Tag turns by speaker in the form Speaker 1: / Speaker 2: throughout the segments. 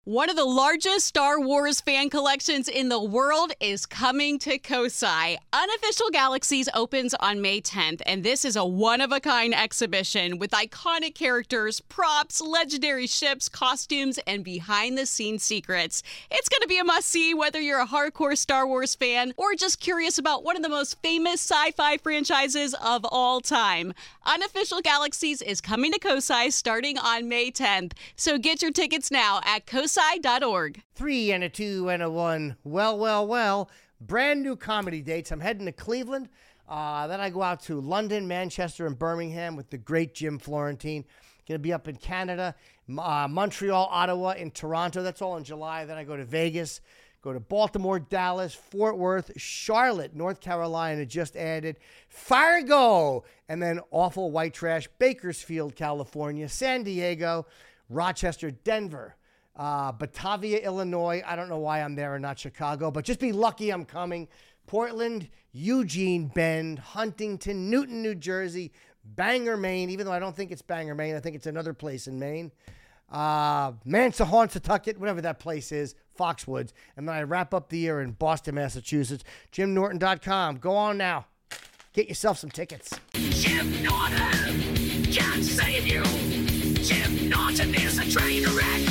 Speaker 1: One of the largest Star Wars fan collections in the world is coming to Kosai. Unofficial Galaxies opens on May 10th, and this is a one-of-a-kind exhibition with iconic characters, props, legendary ships, costumes, and behind-the-scenes secrets. It's going to be a must-see whether you're a hardcore Star Wars fan or just curious about one of the most famous sci-fi franchises of all time. Unofficial Galaxies is coming to Kosai starting on May 10th, so get your tickets now at kosai.org.
Speaker 2: 3 and a 2 and a 1. Well. Brand new comedy dates. I'm heading to Cleveland. Then I go out to London, Manchester, and Birmingham with the great Jim Florentine. Going to be up in Canada, Montreal, Ottawa, and Toronto. That's all in July. Then I go to Vegas, go to Baltimore, Dallas, Fort Worth, Charlotte, North Carolina, just added, Fargo, and then awful white trash, Bakersfield, California, San Diego, Rochester, Denver, Batavia, Illinois. I don't know why I'm there and not Chicago, but just be lucky I'm coming. Portland, Eugene, Bend, Huntington, Newton, New Jersey, Bangor, Maine, even though I don't think it's Bangor, Maine. I think it's another place in Maine. Mansahontatucket, whatever that place is, Foxwoods. And then I wrap up the year in Boston, Massachusetts. JimNorton.com. Go on now. Get yourself some tickets.
Speaker 3: Jim Norton can't save you. Jim Norton is a train wreck.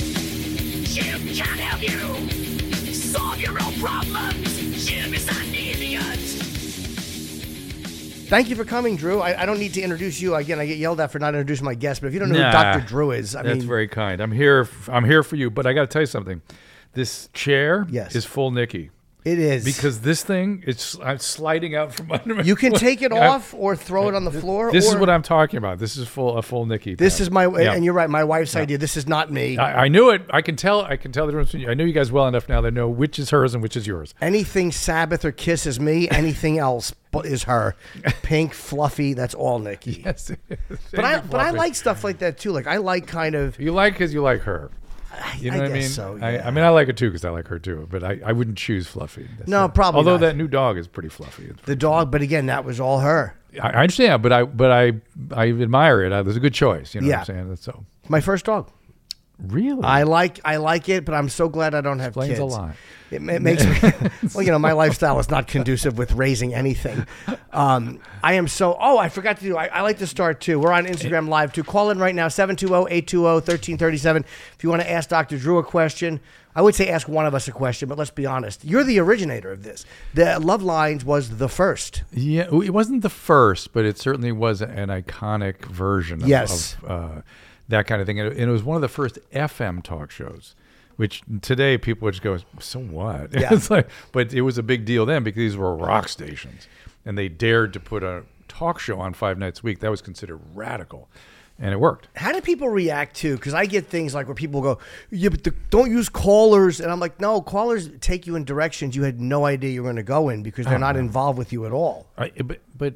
Speaker 3: Jim can't help you solve your own problems. Jim is an idiot.
Speaker 2: Thank you for coming, Drew. I don't need to introduce you. Again, I get yelled at for not introducing my guest, but if you don't know who Dr. Drew is,
Speaker 4: that's very kind. I'm here for you, but I got to tell you something. This chair is full Nikki.
Speaker 2: It is.
Speaker 4: Because this thing, I'm sliding out from under me.
Speaker 2: You can take it off or throw it on the floor.
Speaker 4: This is what I'm talking about. This is a full Nikki.
Speaker 2: This is and you're right, my wife's idea. This is not me.
Speaker 4: I knew it. I can tell the difference between you. I know you guys well enough now to know which is hers and which is yours.
Speaker 2: Anything Sabbath or Kiss is me. Anything else is her. Pink, fluffy, that's all Nikki.
Speaker 4: Yes.
Speaker 2: But I like stuff like that too. Like I like kind of.
Speaker 4: You like because you like her. You know what I mean?
Speaker 2: So, yeah.
Speaker 4: I mean, I like it too because I like her too. But I wouldn't choose Fluffy.
Speaker 2: No, probably.
Speaker 4: Although
Speaker 2: not.
Speaker 4: That new dog is pretty fluffy.
Speaker 2: The dog, but again, that was all her.
Speaker 4: I understand, but I admire it. It was a good choice. You know what I'm saying? That's so.
Speaker 2: My first dog.
Speaker 4: Really?
Speaker 2: I like it, but I'm so glad I don't have
Speaker 4: Explains
Speaker 2: kids.
Speaker 4: a lot.
Speaker 2: It makes me, well, my lifestyle is not conducive with raising anything. I am so, I forgot to do, I like to start too. We're on Instagram Live too. Call in right now, 720-820-1337. If you want to ask Dr. Drew a question, I would say ask one of us a question, but let's be honest. You're the originator of this. The Love Lines was the first.
Speaker 4: Yeah, it wasn't the first, but it certainly was an iconic version of that kind of thing. And it was one of the first FM talk shows. Which today people would just go, so what?
Speaker 2: Yeah.
Speaker 4: It's like, but it was a big deal then because these were rock stations, and they dared to put a talk show on 5 nights a week. That was considered radical, and it worked.
Speaker 2: How do people react to? Because I get things like where people go, yeah, but don't use callers, and I'm like, no, callers take you in directions you had no idea you were going to go in because they're not involved with you at all.
Speaker 4: But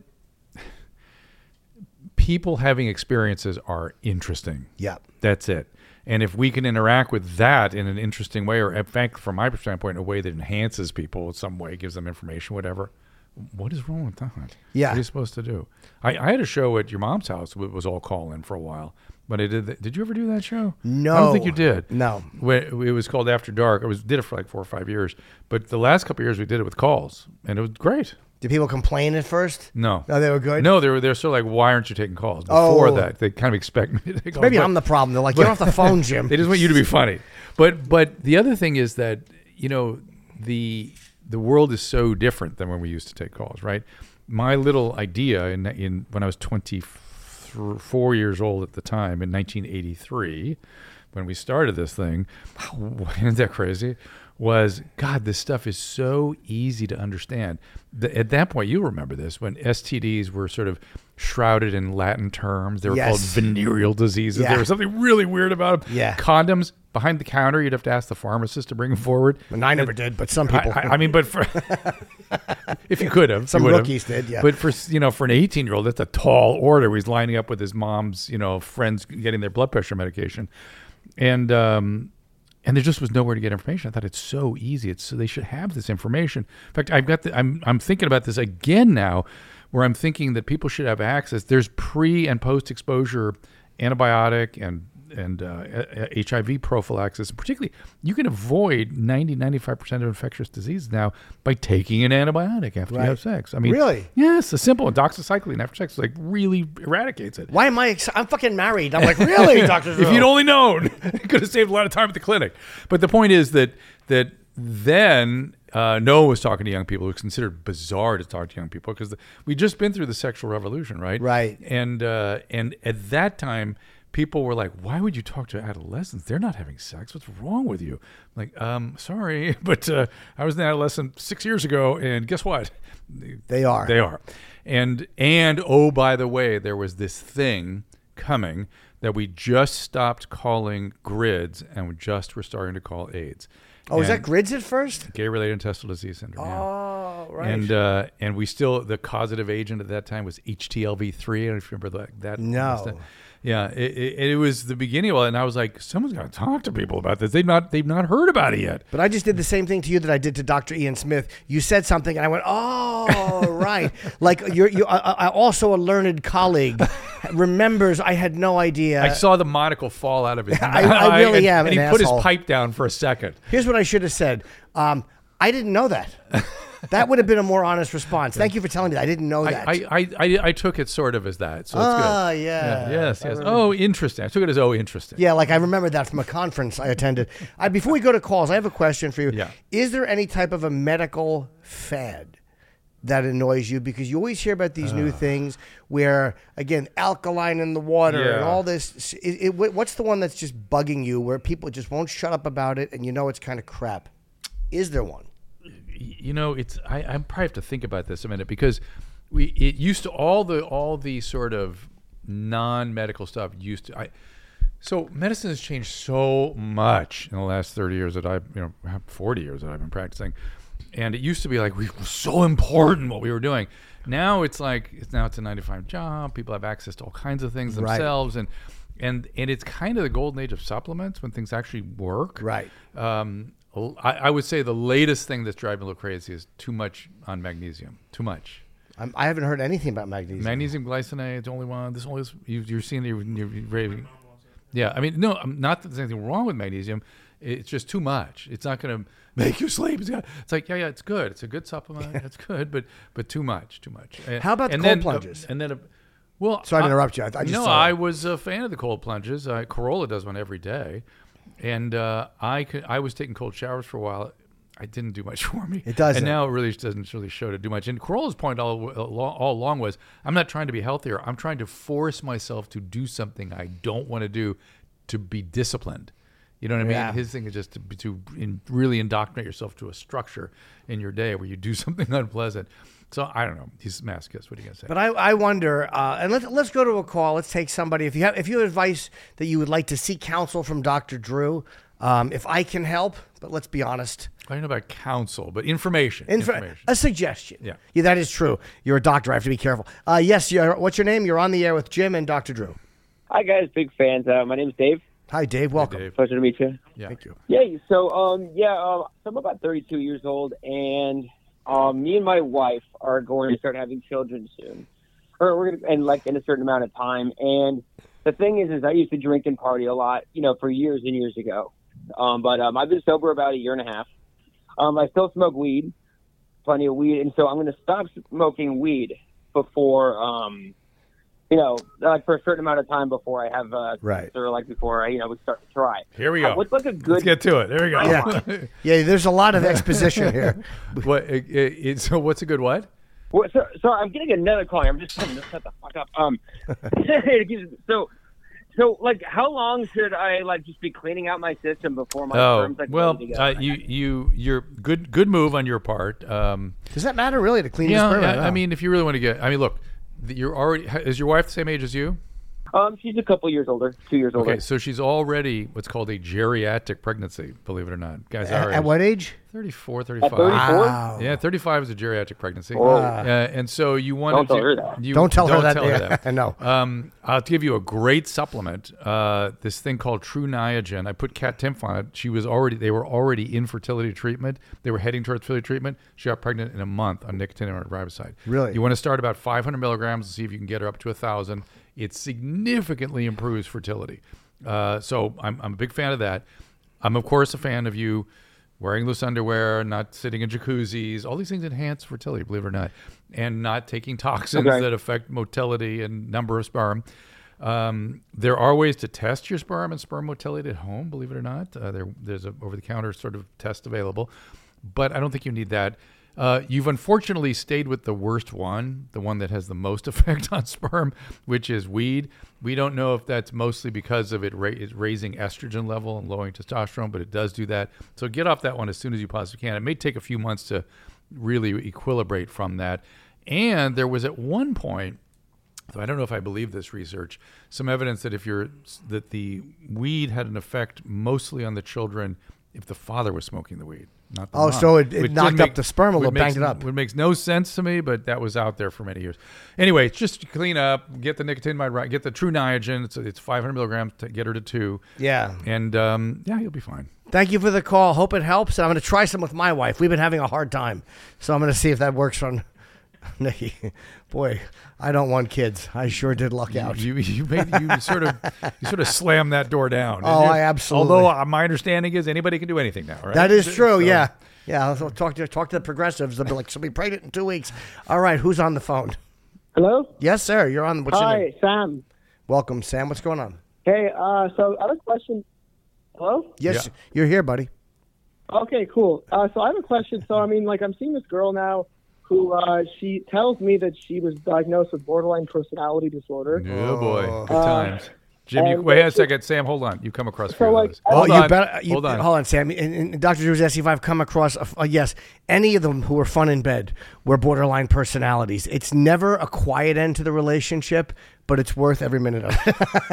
Speaker 4: people having experiences are interesting.
Speaker 2: Yeah,
Speaker 4: that's it. And if we can interact with that in an interesting way, or in fact, from my standpoint, a way that enhances people in some way, gives them information, whatever, what is wrong with that?
Speaker 2: Yeah.
Speaker 4: What are you supposed to do? I had a show at your mom's house. It was all call-in for a while. But I did. Did you ever do that show?
Speaker 2: No.
Speaker 4: I don't think you did.
Speaker 2: No.
Speaker 4: It was called After Dark. Did it for like 4 or 5 years. But the last couple of years, we did it with calls. And it was great.
Speaker 2: Did people complain at first?
Speaker 4: No.
Speaker 2: No, they were good?
Speaker 4: No, they're sort of like, why aren't you taking calls? Before that, they kind of expect me to take calls.
Speaker 2: Maybe I'm the problem. They're like, get off the phone, Jim.
Speaker 4: They just want you to be funny. But the other thing is that, the world is so different than when we used to take calls, right? My little idea in when I was 24 years old at the time, in 1983, when we started this thing, isn't that crazy? Was, God, this stuff is so easy to understand. At that point, you remember this, when STDs were sort of shrouded in Latin terms. They were called venereal diseases.
Speaker 2: Yeah.
Speaker 4: There was something really weird about them.
Speaker 2: Yeah.
Speaker 4: Condoms, behind the counter, you'd have to ask the pharmacist to bring them forward.
Speaker 2: And I never did, but some people.
Speaker 4: I mean, but for if you could have.
Speaker 2: Some rookies did, yeah.
Speaker 4: But for an 18-year-old, that's a tall order. He's lining up with his mom's, friends getting their blood pressure medication. And there just was nowhere to get information. I thought it's so easy. So they should have this information. In fact, I'm thinking about this again now, where I'm thinking that people should have access. There's pre and post exposure antibiotic and HIV prophylaxis. Particularly, you can avoid 95% of infectious disease now by taking an antibiotic after you have sex. I mean,
Speaker 2: really?
Speaker 4: Yes, a simple doxycycline after sex really eradicates it.
Speaker 2: Why am I'm fucking married. I'm like, really, Dr. Drew?
Speaker 4: If you'd only known, it could have saved a lot of time at the clinic. But the point is that then Noah was talking to young people. It was considered bizarre to talk to young people because we'd just been through the sexual revolution, right?
Speaker 2: Right.
Speaker 4: And at that time, people were like, "Why would you talk to adolescents? They're not having sex. What's wrong with you?" I'm like, sorry, but I was an adolescent 6 years ago, and guess what?
Speaker 2: They are.
Speaker 4: They are. And oh, by the way, there was this thing coming that we just stopped calling GRIDS, and we just were starting to call AIDS.
Speaker 2: Oh, is that GRIDS at first?
Speaker 4: Gay-related intestinal disease syndrome.
Speaker 2: Oh, right.
Speaker 4: And we still, the causative agent at that time was HTLV3. I don't know if you remember that.
Speaker 2: No.
Speaker 4: Yeah, it was the beginning of it, and I was like, someone's got to talk to people about this. They've not heard about it yet.
Speaker 2: But I just did the same thing to you that I did to Dr. Ian Smith. You said something, and I went, "Oh, right." Like you also a learned colleague remembers. I had no idea.
Speaker 4: I saw the monocle fall out of his mouth.
Speaker 2: I really am
Speaker 4: and
Speaker 2: an
Speaker 4: he put his
Speaker 2: asshole.
Speaker 4: pipe down for a second.
Speaker 2: Here's what I should have said. I didn't know that. That would have been a more honest response. Thank you for telling me that. I didn't know that.
Speaker 4: I took it sort of as that, so it's good.
Speaker 2: Oh, yeah.
Speaker 4: Yes. Oh, interesting. I took it as interesting.
Speaker 2: Yeah, like I remember that from a conference I attended. Before we go to calls, I have a question for you.
Speaker 4: Yeah.
Speaker 2: Is there any type of a medical fad that annoys you? Because you always hear about these new things where, again, alkaline in the water and all this. What's the one that's just bugging you where people just won't shut up about it and you know it's kind of crap? Is there one?
Speaker 4: You know, I probably have to think about this a minute because it used to all the sort of non-medical stuff used to. So medicine has changed so much in the last 30 years that 40 years that I've been practicing, and it used to be like it was so important what we were doing. Now it's like it's a 9-to-5 job. People have access to all kinds of things themselves, and it's kind of the golden age of supplements when things actually work.
Speaker 2: Right.
Speaker 4: I would say the latest thing that's driving me a little crazy is too much on magnesium. Too much.
Speaker 2: I haven't heard anything about magnesium.
Speaker 4: Magnesium glycinate is the only one. This only you're seeing you're raving. Yeah, I mean, no, not that there's anything wrong with magnesium. It's just too much. It's not going to make you sleep. It's like, yeah, it's good. It's a good supplement. It's good, but too much.
Speaker 2: How about the cold plunges?
Speaker 4: Well,
Speaker 2: sorry to interrupt you.
Speaker 4: I was a fan of the cold plunges. Corolla does one every day. And I was taking cold showers for a while. It didn't do much for me.
Speaker 2: It doesn't.
Speaker 4: And now it really doesn't really show to do much. And Corolla's point all along was, I'm not trying to be healthier. I'm trying to force myself to do something I don't want to do to be disciplined. You know what I mean?
Speaker 2: Yeah.
Speaker 4: His thing is just to really indoctrinate yourself to a structure in your day where you do something unpleasant. So I don't know. He's a masochist. What are you gonna say?
Speaker 2: But I wonder, and let's go to a call. Let's take somebody. If you have advice that you would like to seek counsel from Dr. Drew, if I can help, but let's be honest.
Speaker 4: I don't know about counsel, but information.
Speaker 2: A suggestion.
Speaker 4: Yeah,
Speaker 2: that is true. You're a doctor. I have to be careful. Yes. What's your name? You're on the air with Jim and Dr. Drew.
Speaker 5: Hi guys, big fans. My name's Dave.
Speaker 2: Hi, Dave. Welcome.
Speaker 4: Hey, Dave.
Speaker 5: Pleasure to meet you.
Speaker 4: Yeah.
Speaker 2: Thank you.
Speaker 5: Yeah. So I'm about 32 years old, and me and my wife are going to start having children soon, or we're gonna, and like in a certain amount of time. And the thing is I used to drink and party a lot, for years and years ago. But I've been sober about a year and a half. I still smoke weed, plenty of weed, and so I'm going to stop smoking weed before, like for a certain amount of time before I have, or like before we start to try.
Speaker 4: Here we go.
Speaker 5: What's like a good?
Speaker 4: Let's get to it. There we go.
Speaker 2: Yeah. There's a lot of exposition here.
Speaker 4: So what's a good what?
Speaker 5: Well, so I'm getting another call. I'm just telling you to shut the fuck up. So like, how long should I just be cleaning out my system before my sperm's ready to go?
Speaker 4: You're good move on your part.
Speaker 2: Does that matter really to clean your sperm?
Speaker 4: I mean, if you really want to look, you're already. Is your wife the same age as you?
Speaker 5: She's a couple years older, 2 years older.
Speaker 4: Okay, so she's already what's called a geriatric pregnancy, believe it or not. Guys,
Speaker 2: at what age?
Speaker 4: 34, 35.
Speaker 5: At 34?
Speaker 2: Wow.
Speaker 4: Yeah, 35 is a geriatric pregnancy.
Speaker 5: Oh.
Speaker 4: And so you want
Speaker 5: Don't tell her that.
Speaker 2: Don't tell her that. No.
Speaker 4: I'll give you a great supplement. This thing called True Niagen. I put Kat Timpf on it. They were already in fertility treatment. They were heading towards fertility treatment. She got pregnant in a month on nicotinamide riboside.
Speaker 2: Really?
Speaker 4: You want to start about 500 milligrams and see if you can get her up to 1,000. It significantly improves fertility. So I'm a big fan of that. I'm, of course, a fan of you wearing loose underwear, not sitting in jacuzzis. All these things enhance fertility, believe it or not, and not taking toxins that affect motility and number of sperm. There are ways to test your sperm and sperm motility at home, believe it or not. There's a over-the-counter sort of test available, but I don't think you need that. You've unfortunately stayed with the worst one, the one that has the most effect on sperm, which is weed. We don't know if that's mostly because of it raising estrogen level and lowering testosterone, but it does do that. So get off that one as soon as you possibly can. It may take a few months to really equilibrate from that. And there was at one point, so I don't know if I believe this research, some evidence that that the weed had an effect mostly on the children if the father was smoking the weed, not the mom.
Speaker 2: So it knocked up the sperm a little, banged it up.
Speaker 4: It makes no sense to me, but that was out there for many years. Anyway, just clean up, get the nicotinamide right, get the True Niagen. It's 500 milligrams to get her to 2.
Speaker 2: Yeah.
Speaker 4: And you'll be fine.
Speaker 2: Thank you for the call. Hope it helps. I'm going to try some with my wife. We've been having a hard time, so I'm going to see if that works on Nikki. Boy, I don't want kids. I sure did luck out.
Speaker 4: You sort of slammed that door down.
Speaker 2: Oh, I absolutely.
Speaker 4: Although my understanding is anybody can do anything now, right?
Speaker 2: That is true. So, yeah. I'll talk to the progressives. They'll be like, she'll be pregnant in 2 weeks. All right, who's on the phone?
Speaker 5: Hello?
Speaker 2: Yes, sir. You're on. What's your name?
Speaker 5: Hi, Sam.
Speaker 2: Welcome, Sam. What's going on?
Speaker 5: Hey, so I have a question. Hello?
Speaker 2: Yes, you're here, buddy.
Speaker 5: Okay, cool. So I have a question. So, I'm seeing this girl now who she tells me that she was diagnosed with borderline personality disorder.
Speaker 4: Oh, boy. Good times. Jim, wait a second. Sam, hold on. You come across a few of those.
Speaker 2: Hold
Speaker 4: on.
Speaker 2: Hold on, Sam. And Dr. Drew was asking if I've come across, yes, any of them who were fun in bed were borderline personalities. It's never a quiet end to the relationship, but it's worth every minute of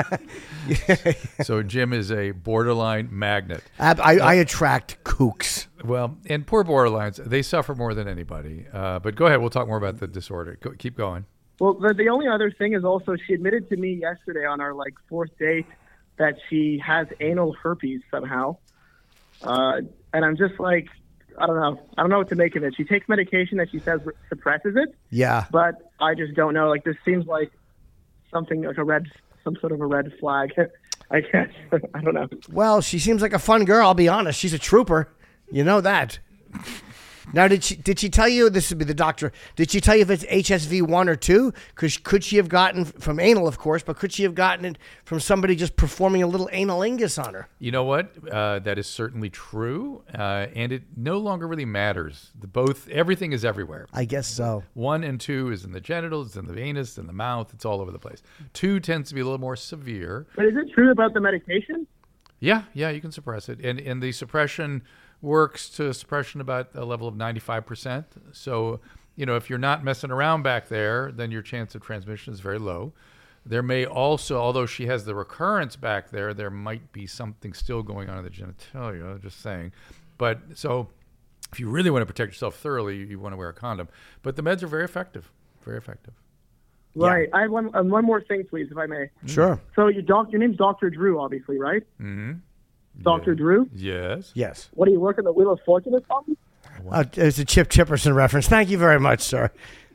Speaker 2: it.
Speaker 4: So Jim is a borderline magnet.
Speaker 2: I attract kooks.
Speaker 4: Well, and poor borderlines, they suffer more than anybody. But go ahead. We'll talk more about the disorder. Keep going.
Speaker 5: Well, the only other thing is also she admitted to me yesterday on our 4th date that she has anal herpes somehow. And I'm just like, I don't know what to make of it. She takes medication that she says suppresses it.
Speaker 2: Yeah.
Speaker 5: But I just don't know. This seems like something like some sort of a red flag. I guess. I don't know.
Speaker 2: Well, she seems like a fun girl. I'll be honest. She's a trooper. You know that. Now, did she tell you, this would be the doctor, did she tell you if it's HSV 1 or 2? Could she have gotten, from anal, of course, but could she have gotten it from somebody just performing a little analingus on her?
Speaker 4: You know what? That is certainly true, and it no longer really matters. Everything is everywhere.
Speaker 2: I guess so.
Speaker 4: 1 and 2 is in the genitals, it's in the anus, in the mouth. It's all over the place. 2 tends to be a little more severe.
Speaker 5: But is it true about the medication?
Speaker 4: Yeah, you can suppress it. And the suppression works to suppression about a level of 95%. So, if you're not messing around back there, then your chance of transmission is very low. There may also, although she has the recurrence back there, there might be something still going on in the genitalia, just saying. But so if you really want to protect yourself thoroughly, you want to wear a condom. But the meds are very effective, very effective.
Speaker 5: Right. Yeah. I have one more thing, please, if I may.
Speaker 2: Sure.
Speaker 5: So your name's Dr. Drew, obviously, right?
Speaker 4: Mm-hmm.
Speaker 5: Dr. Drew?
Speaker 4: Yes.
Speaker 5: What, do you work in the Wheel of Fortune or something?
Speaker 2: It's a Chip Chipperson reference. Thank you very much, sir.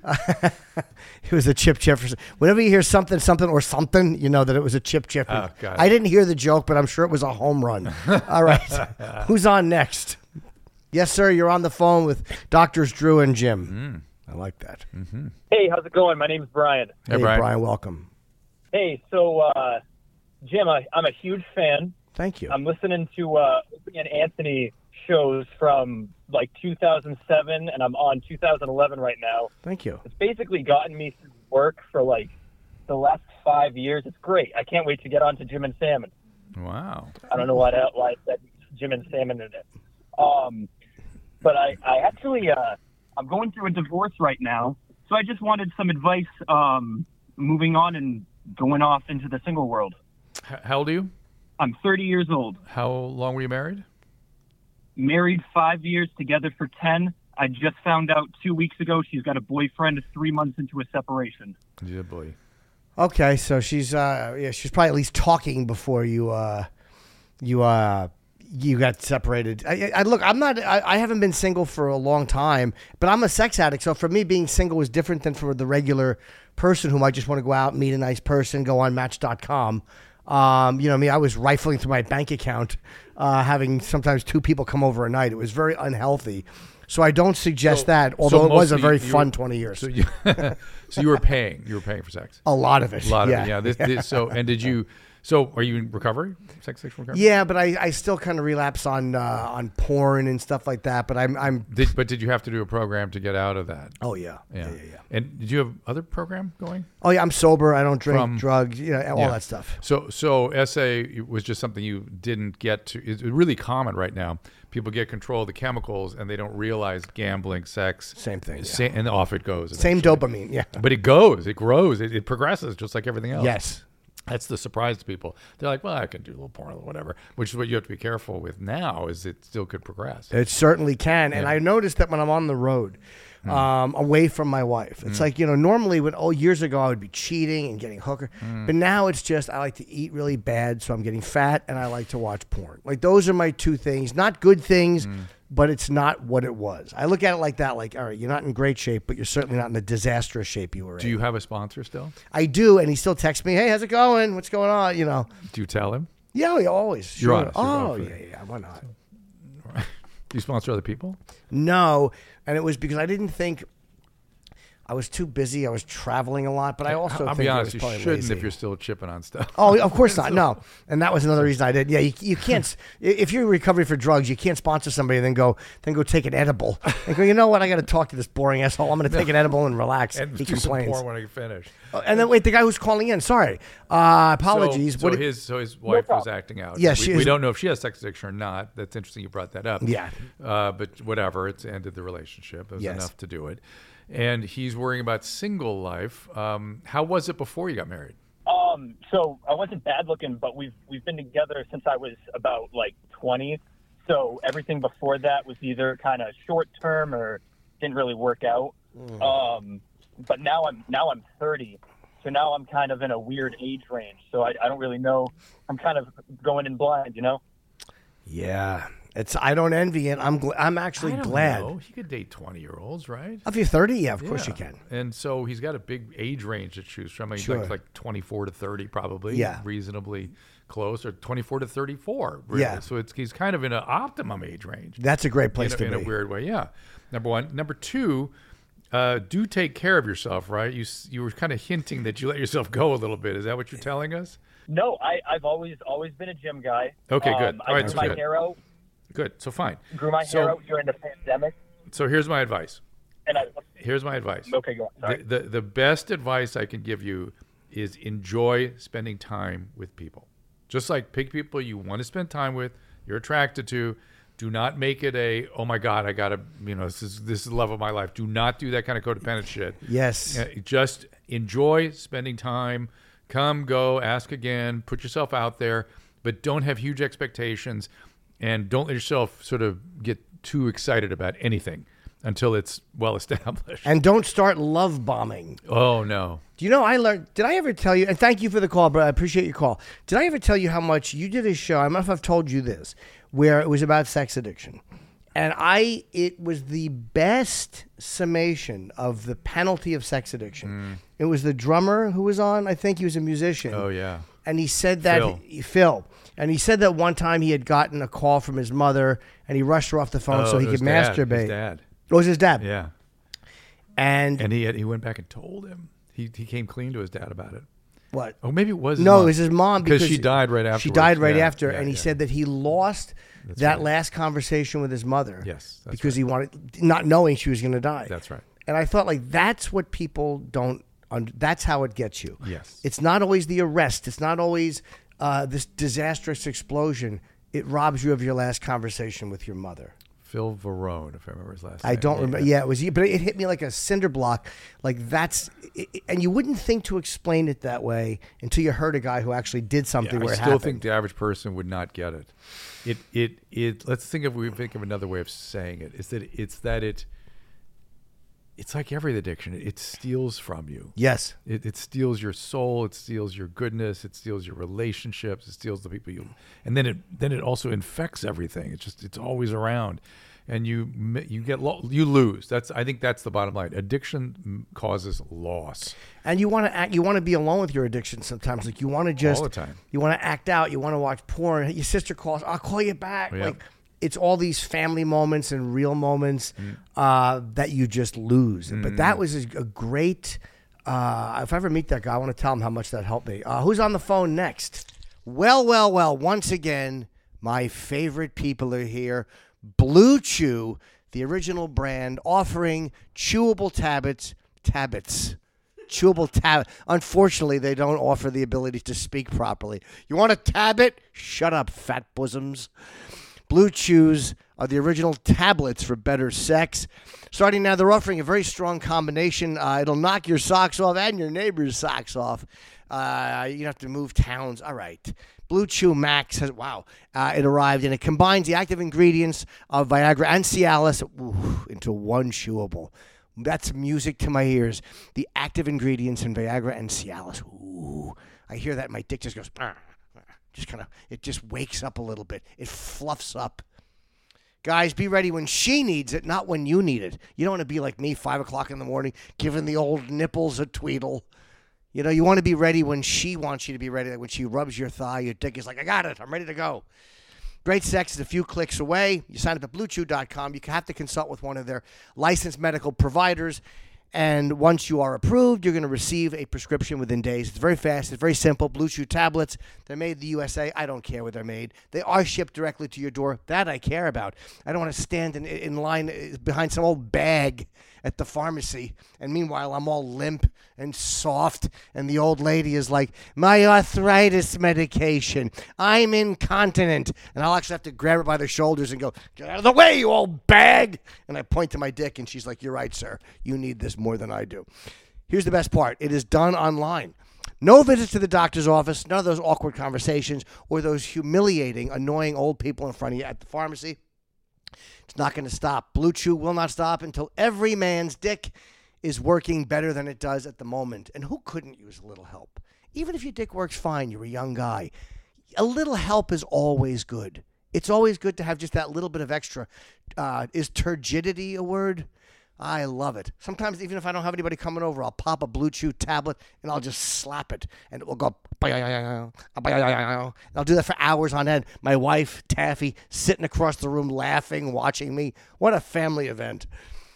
Speaker 2: It was a Chip Chipperson. Whenever you hear something or something, you know that it was a Chip Chipper.
Speaker 4: Oh, God.
Speaker 2: I didn't hear the joke, but I'm sure it was a home run. All right. Who's on next? Yes, sir. You're on the phone with Doctors Drew and Jim. I like that.
Speaker 4: Mm-hmm.
Speaker 6: Hey, how's it going? My name's Brian.
Speaker 2: Hey, Brian, welcome.
Speaker 6: Hey, so, Jim, I'm a huge fan.
Speaker 2: Thank you.
Speaker 6: I'm listening to Opie and Anthony shows from 2007, and I'm on 2011 right now.
Speaker 2: Thank you.
Speaker 6: It's basically gotten me through work for the last 5 years. It's great. I can't wait to get on to Jim and Salmon.
Speaker 4: Wow.
Speaker 6: I don't know why I said Jim and Salmon in it. But I actually, I'm going through a divorce right now, so I just wanted some advice moving on and going off into the single world.
Speaker 4: How old are you?
Speaker 6: I'm 30 years old.
Speaker 4: How long were you married?
Speaker 6: Married 5 years, together for 10. I just found out 2 weeks ago she's got a boyfriend 3 months into a separation.
Speaker 4: Yeah, boy.
Speaker 2: Okay, so she's she's probably at least talking before you got separated. I haven't been single for a long time, but I'm a sex addict. So for me, being single is different than for the regular person who might just want to go out, meet a nice person, go on Match.com. You know, I was rifling through my bank account, having sometimes 2 people come over a night. It was very unhealthy. So I don't suggest that, although it was a very fun 20 years.
Speaker 4: So you were paying. You were paying for sex.
Speaker 2: A lot of it.
Speaker 4: A lot of it. Yeah. So did you? So are you in recovery? Sexual recovery?
Speaker 2: Yeah, but I still kind of relapse on porn and stuff like that. But
Speaker 4: But did you have to do a program to get out of that?
Speaker 2: Oh yeah.
Speaker 4: And did you have other program going?
Speaker 2: Oh yeah, I'm sober. I don't drink drugs. All that stuff.
Speaker 4: So SA was just something you didn't get to. It's really common right now. People get control of the chemicals and they don't realize gambling, sex,
Speaker 2: same thing,
Speaker 4: and off it goes.
Speaker 2: Same dopamine, yeah.
Speaker 4: But it goes, it grows, it progresses just like everything else.
Speaker 2: Yes.
Speaker 4: That's the surprise to people. They're like, well, I can do a little porn or whatever, which is what you have to be careful with now is it still could progress.
Speaker 2: It certainly can. And I noticed that when I'm on the road, away from my wife, it's like, normally years ago I would be cheating and getting hooker. But now it's just I like to eat really bad, so I'm getting fat, and I like to watch porn. Like those are my 2 things. Not good things, but it's not what it was. I look at it like that, like, all right, you're not in great shape, but you're certainly not in the disastrous shape you were in.
Speaker 4: Do you have a sponsor still?
Speaker 2: I do, and he still texts me, hey, how's it going? What's going on?
Speaker 4: Do you tell him?
Speaker 2: Yeah, always.
Speaker 4: You're
Speaker 2: sure.
Speaker 4: honest.
Speaker 2: Yeah, why not?
Speaker 4: Do you sponsor other people?
Speaker 2: No, and it was because I didn't think I was too busy. I was traveling a lot, but I also
Speaker 4: I'll
Speaker 2: think
Speaker 4: be honest,
Speaker 2: it was
Speaker 4: you
Speaker 2: probably
Speaker 4: shouldn't
Speaker 2: lazy.
Speaker 4: if you're still chipping on stuff.
Speaker 2: Oh, of course not. No, and that was another reason I did. Yeah, you can't. If you're in recovery for drugs, you can't sponsor somebody and then go take an edible and go. You know what? I got to talk to this boring asshole. I'm going to take an edible and relax.
Speaker 4: And
Speaker 2: he
Speaker 4: do some
Speaker 2: complains.
Speaker 4: porn when I finish.
Speaker 2: And then wait, the guy who's calling in. Sorry, apologies.
Speaker 4: So his wife was acting out.
Speaker 2: Yes,
Speaker 4: we don't know if she has sex addiction or not. That's interesting. You brought that up.
Speaker 2: Yeah.
Speaker 4: But whatever, it's ended the relationship. It was enough to do it. And he's worrying about single life. How was it before you got married?
Speaker 6: So I wasn't bad looking, but we've been together since I was about 20. So everything before that was either kind of short term or didn't really work out. But now I'm 30. So now I'm kind of in a weird age range. So I don't really know. I'm kind of going in blind,
Speaker 2: Yeah. I don't envy it. I'm actually glad.
Speaker 4: Know. He could date 20-year-olds, right?
Speaker 2: If you're 30, yeah, of course you can.
Speaker 4: And so he's got a big age range to choose from. I mean,
Speaker 2: Sure.
Speaker 4: like 24 to 30 probably.
Speaker 2: Yeah.
Speaker 4: Reasonably close, or 24 to 34. Really.
Speaker 2: Yeah.
Speaker 4: So he's kind of in an optimum age range.
Speaker 2: That's a great place to be.
Speaker 4: In a weird way, yeah. Number one. Number two, do take care of yourself, right? You were kind of hinting that you let yourself go a little bit. Is that what you're telling us?
Speaker 6: No, I've always been a gym guy.
Speaker 4: Okay, good.
Speaker 6: I grew my hair out.
Speaker 4: Good. So fine.
Speaker 6: Grew my hair out during the pandemic.
Speaker 4: So here's my advice.
Speaker 6: Okay, go on. Sorry.
Speaker 4: The best advice I can give you is enjoy spending time with people. Just like pick people you want to spend time with, you're attracted to. Do not make it oh my God, I gotta, this is the love of my life. Do not do that kind of codependent shit.
Speaker 2: Yes.
Speaker 4: Just enjoy spending time. Come, go, ask again, put yourself out there, but don't have huge expectations, and don't let yourself sort of get too excited about anything until it's well established.
Speaker 2: And don't start love bombing.
Speaker 4: Oh, no.
Speaker 2: Do you know, did I ever tell you, and thank you for the call, but I appreciate your call. Did I ever tell you how much you did a show, I don't know if I've told you this, where it was about sex addiction. And it was the best summation of the penalty of sex addiction. It was the drummer who was on, I think he was a musician.
Speaker 4: Oh, yeah.
Speaker 2: And he said that, Phil. And he said that one time he had gotten a call from his mother and he rushed her off the phone so he could masturbate.
Speaker 4: His dad.
Speaker 2: It was his dad.
Speaker 4: Yeah.
Speaker 2: And
Speaker 4: he went back and told him. He came clean to his dad about it.
Speaker 2: What?
Speaker 4: Oh, maybe it was his
Speaker 2: No,
Speaker 4: mom.
Speaker 2: it was his mom because
Speaker 4: she died right after.
Speaker 2: She died right after,
Speaker 4: yeah,
Speaker 2: and he said that he lost that last conversation with his mother.
Speaker 4: Yes, that's
Speaker 2: because he wanted, not knowing she was going to die.
Speaker 4: That's right.
Speaker 2: And I thought, that's what people don't. That's how it gets you.
Speaker 4: Yes.
Speaker 2: It's not always the arrest. It's not always this disastrous explosion. It robs you of your last conversation with your mother.
Speaker 4: Phil Varone, if I remember his last name.
Speaker 2: I don't remember. Yeah, it was. But it hit me like a cinder block. And you wouldn't think to explain it that way until you heard a guy who actually did something where it happened.
Speaker 4: I still think the average person would not get it. Let's think of another way of saying it. It's that it's like every addiction. It steals from you.
Speaker 2: Yes.
Speaker 4: It steals your soul. It steals your goodness. It steals your relationships. It steals the people you, and then it also infects everything. It's always around, and you lose. I think that's the bottom line. Addiction causes loss.
Speaker 2: And you want to be alone with your addiction sometimes. Like you want to just
Speaker 4: all the time.
Speaker 2: You want to act out. You want to watch porn. Your sister calls. I'll call you back.
Speaker 4: Yeah.
Speaker 2: Like it's all these family moments and real moments that you just lose. But that was a great. If I ever meet that guy, I want to tell him how much that helped me. Who's on the phone next? Well. Once again, my favorite people are here. Blue Chew, the original brand, offering chewable tablets. Chewable tablet. Unfortunately, they don't offer the ability to speak properly. You want a tablet? Shut up, fat bosoms. Blue Chews are the original tablets for better sex. Starting now, they're offering a very strong combination. It'll knock your socks off and your neighbor's socks off. You don't have to move towns. All right. Blue Chew Max has, it arrived, and it combines the active ingredients of Viagra and Cialis into one chewable. That's music to my ears. The active ingredients in Viagra and Cialis. Ooh, I hear that, my dick just goes, it just wakes up a little bit. It fluffs up. Guys, be ready when she needs it, not when you need it. You don't want to be like me, 5 o'clock in the morning, giving the old nipples a tweedle. You know, you want to be ready when she wants you to be ready. Like when she rubs your thigh, your dick is like, I got it. I'm ready to go. Great sex is a few clicks away. You sign up at BlueChew.com. You have to consult with one of their licensed medical providers. And once you are approved, you're going to receive a prescription within days. It's very fast. It's very simple. Blue Chew tablets. They're made in the USA. I don't care where they're made. They are shipped directly to your door. That I care about. I don't want to stand in line behind some old bag at the pharmacy. And meanwhile, I'm all limp and soft. And the old lady is like, my arthritis medication. I'm incontinent. And I'll actually have to grab her by the shoulders and go, get out of the way, you old bag. And I point to my dick, and she's like, you're right, sir. You need this more than I do. Here's the best part. It is done online. No visits to the doctor's office, none of those awkward conversations or those humiliating, annoying old people in front of you at the pharmacy. It's not going to stop. Blue Chew will not stop until every man's dick is working better than it does at the moment. And who couldn't use a little help? Even if your dick works fine, you're a young guy. A little help is always good. It's always good to have just that little bit of extra. Is turgidity a word? I love it. Sometimes even if I don't have anybody coming over, I'll pop a Blue Chew tablet and I'll just slap it and it will go. And I'll do that for hours on end. My wife, Taffy, sitting across the room laughing, watching me. What a family event.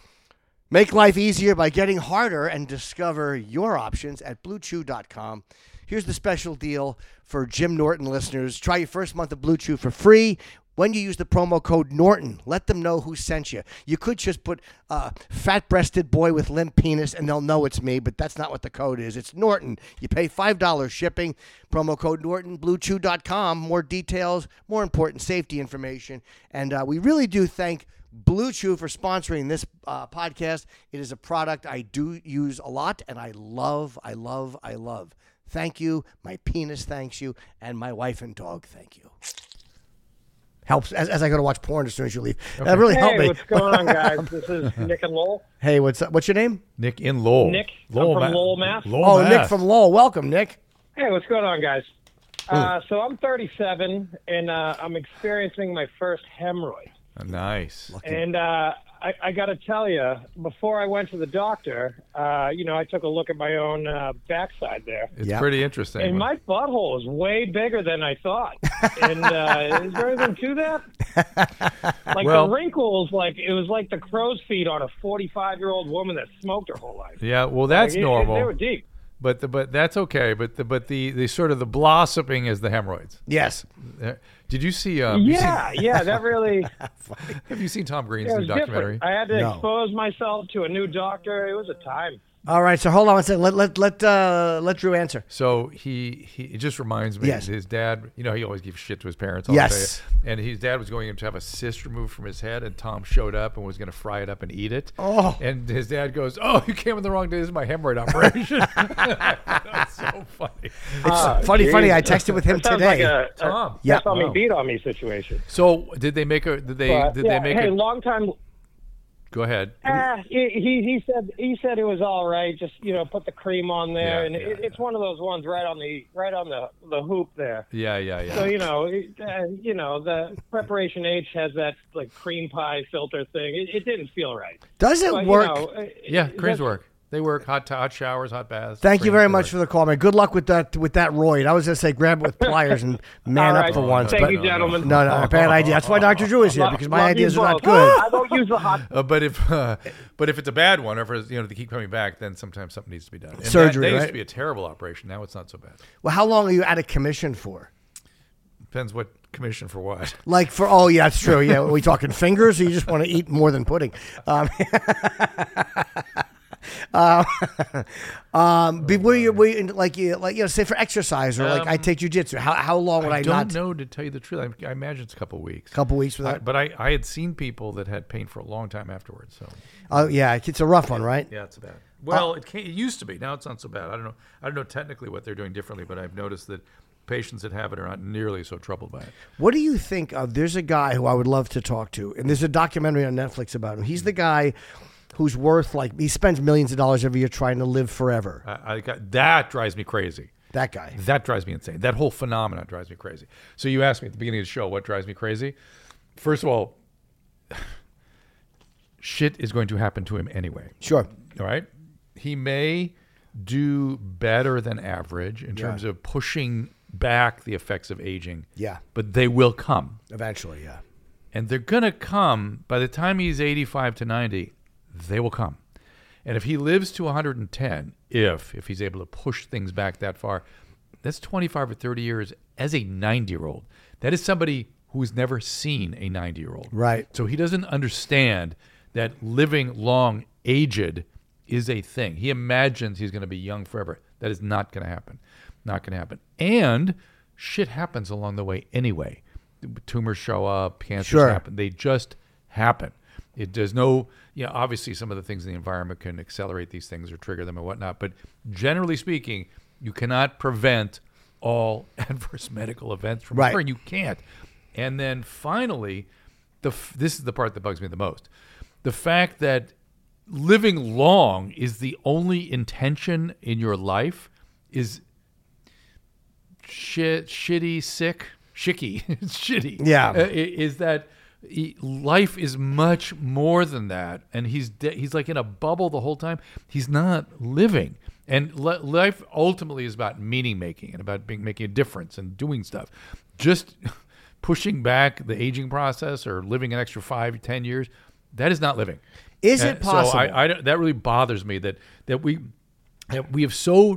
Speaker 2: Make life easier by getting harder and discover your options at BlueChew.com. Here's the special deal for Jim Norton listeners. Try your first month of Blue Chew for free when you use the promo code Norton. Let them know who sent you. You could just put fat-breasted boy with limp penis, and they'll know it's me, but that's not what the code is. It's Norton. You pay $5 shipping. Promo code Norton, BlueChew.com. More details, more important safety information. And we really do thank Blue Chew for sponsoring this podcast. It is a product I do use a lot, and I love. Thank you. My penis thanks you, and my wife and dog thank you. Helps as I go to watch porn as soon as you leave. Okay. That really helped me.
Speaker 7: Hey, what's going on, guys? This is Nick and Lowell.
Speaker 2: Hey, what's up? What's your name?
Speaker 4: Nick in Lowell.
Speaker 7: Nick, Lowell, I'm from Lowell, Mass.
Speaker 2: Lowell, Nick from Lowell. Welcome, Nick.
Speaker 7: Hey, what's going on, guys? So I'm 37, and I'm experiencing my first hemorrhoid.
Speaker 4: Nice.
Speaker 2: Lucky.
Speaker 7: And I got to tell you, before I went to the doctor, I took a look at my own backside there.
Speaker 4: It's pretty interesting.
Speaker 7: And my butthole is way bigger than I thought. And is there anything to that? Like the wrinkles, it was like the crow's feet on a 45-year-old woman that smoked her whole life.
Speaker 4: Yeah, well, that's normal.
Speaker 7: They were deep.
Speaker 4: But that's okay. But the sort of the blossoming is the hemorrhoids.
Speaker 2: Yes.
Speaker 4: Did you see?
Speaker 7: That really.
Speaker 4: Have you seen Tom Green's new documentary?
Speaker 7: I had to expose myself to a new doctor. It was a time.
Speaker 2: All right, so hold on a second. Let Drew answer.
Speaker 4: So he it just reminds me.
Speaker 2: Yes.
Speaker 4: His dad. He always gives shit to his parents. All
Speaker 2: Yes.
Speaker 4: day. And his dad was going to have a cyst removed from his head, and Tom showed up and was going to fry it up and eat it.
Speaker 2: Oh.
Speaker 4: And his dad goes, "Oh, you came on the wrong day. This is my hemorrhoid operation." That's so funny.
Speaker 2: It's funny. I texted with him today.
Speaker 7: Like
Speaker 4: Tom.
Speaker 7: That's on me, beat on me situation.
Speaker 4: So did they make a? Did they make
Speaker 7: hey,
Speaker 4: a?
Speaker 7: long time
Speaker 4: Go ahead.
Speaker 7: He said it was all right. Just put the cream on there,
Speaker 4: Yeah,
Speaker 7: and it's one of those ones right on the hoop there.
Speaker 4: Yeah.
Speaker 7: So the Preparation H has that like cream pie filter thing. It didn't feel right.
Speaker 2: Does it work?
Speaker 4: Creams work. They work. Hot showers, hot baths.
Speaker 2: Thank you very much for the call, man. Good luck with that roid. I was going to say grab it with pliers and man up for once.
Speaker 7: Thank you, gentlemen.
Speaker 2: No, bad idea. That's why Dr. Drew is here, because my ideas are not good.
Speaker 7: I don't use the hot.
Speaker 4: But if it's a bad one, or if they keep coming back, then sometimes something needs to be done. And
Speaker 2: surgery,
Speaker 4: that used
Speaker 2: right?
Speaker 4: to be a terrible operation. Now it's not so bad.
Speaker 2: Well, how long are you out of commission for?
Speaker 4: Depends what commission for what.
Speaker 2: Like for that's true. Yeah, are we talking fingers, or you just want to eat more than pudding? Were you say for exercise or like I take jujitsu? How long would I not?
Speaker 4: I don't know, to tell you the truth. I imagine it's a couple of weeks.
Speaker 2: Couple weeks for that.
Speaker 4: But I had seen people that had pain for a long time afterwards. So.
Speaker 2: Oh yeah, it's a rough one, right?
Speaker 4: Yeah, it's bad. Well, it used to be. Now it's not so bad. I don't know technically what they're doing differently, but I've noticed that patients that have it are not nearly so troubled by it.
Speaker 2: What do you think of? There's a guy who I would love to talk to, and there's a documentary on Netflix about him. He's the guy who's worth he spends millions of dollars every year trying to live forever.
Speaker 4: That drives me crazy.
Speaker 2: That guy.
Speaker 4: That drives me insane. That whole phenomenon drives me crazy. So you asked me at the beginning of the show what drives me crazy. First of all, shit is going to happen to him anyway.
Speaker 2: Sure.
Speaker 4: All right? He may do better than average in terms of pushing back the effects of aging.
Speaker 2: Yeah.
Speaker 4: But they will come.
Speaker 2: Eventually, yeah.
Speaker 4: And they're going to come by the time he's 85 to 90. They will come. And if he lives to 110, if he's able to push things back that far, that's 25 or 30 years as a 90-year-old. That is somebody who's never seen a 90-year-old.
Speaker 2: Right.
Speaker 4: So he doesn't understand that living long, aged is a thing. He imagines he's going to be young forever. That is not going to happen. Not going to happen. And shit happens along the way anyway. Tumors show up, cancers happen. They just happen. There's no, obviously some of the things in the environment can accelerate these things or trigger them and whatnot. But generally speaking, you cannot prevent all adverse medical events from occurring. You can't. And then finally, this is the part that bugs me the most. The fact that living long is the only intention in your life is shitty, sick, shicky, shitty.
Speaker 2: Yeah.
Speaker 4: Is that life is much more than that, and he's like in a bubble the whole time. He's not living, and life ultimately is about meaning making and about making a difference and doing stuff. Just pushing back the aging process or living an extra 5-10 years, that is not living.
Speaker 2: Is it possible?
Speaker 4: So that really bothers me that we have so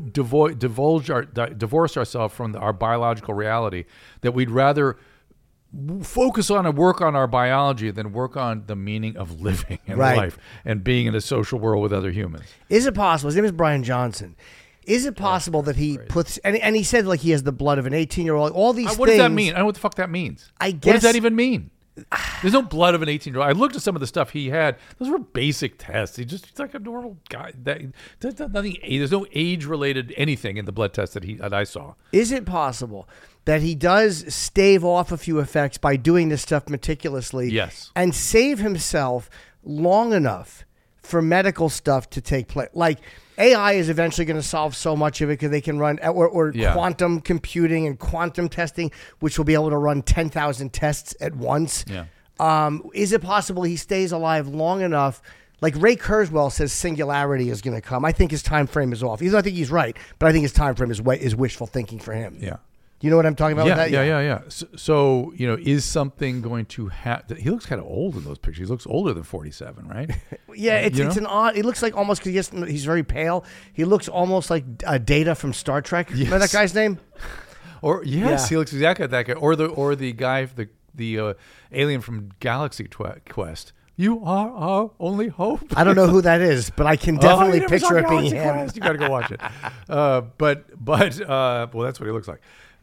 Speaker 4: divorced ourselves from our biological reality that we'd rather focus on and work on our biology than work on the meaning of living in life and being in a social world with other humans.
Speaker 2: Is it possible? His name is Brian Johnson. Is it possible that he puts and he said he has the blood of an 18-year-old? All these things.
Speaker 4: What does that mean? I don't know what the fuck that means.
Speaker 2: I guess.
Speaker 4: What does that even mean? There's no blood of an 18-year-old. I looked at some of the stuff he had. Those were basic tests. He's like a normal guy. There's nothing. There's no age-related anything in the blood test that I saw.
Speaker 2: Is it possible that he does stave off a few effects by doing this stuff meticulously?
Speaker 4: Yes.
Speaker 2: And save himself long enough for medical stuff to take place? Like AI is eventually going to solve so much of it because they can run or quantum computing and quantum testing, which will be able to run 10,000 tests at once.
Speaker 4: Yeah.
Speaker 2: Is it possible he stays alive long enough? Like Ray Kurzweil says, singularity is going to come. I think his time frame is off. Even though I think he's right, but I think his time frame is wishful thinking for him.
Speaker 4: Yeah.
Speaker 2: You know what I'm talking about with that?
Speaker 4: Yeah. So is something going to happen? He looks kind of old in those pictures. He looks older than 47, right?
Speaker 2: Yeah, it's an odd. It looks like almost because he's very pale. He looks almost like Data from Star Trek. Yes. Remember that guy's name? He looks exactly like that guy. Or the guy, the alien from Galaxy Quest. You are our only hope. I don't know who that is, but I can definitely picture it being him.
Speaker 4: Quest. You got to go watch it. But that's what he looks like.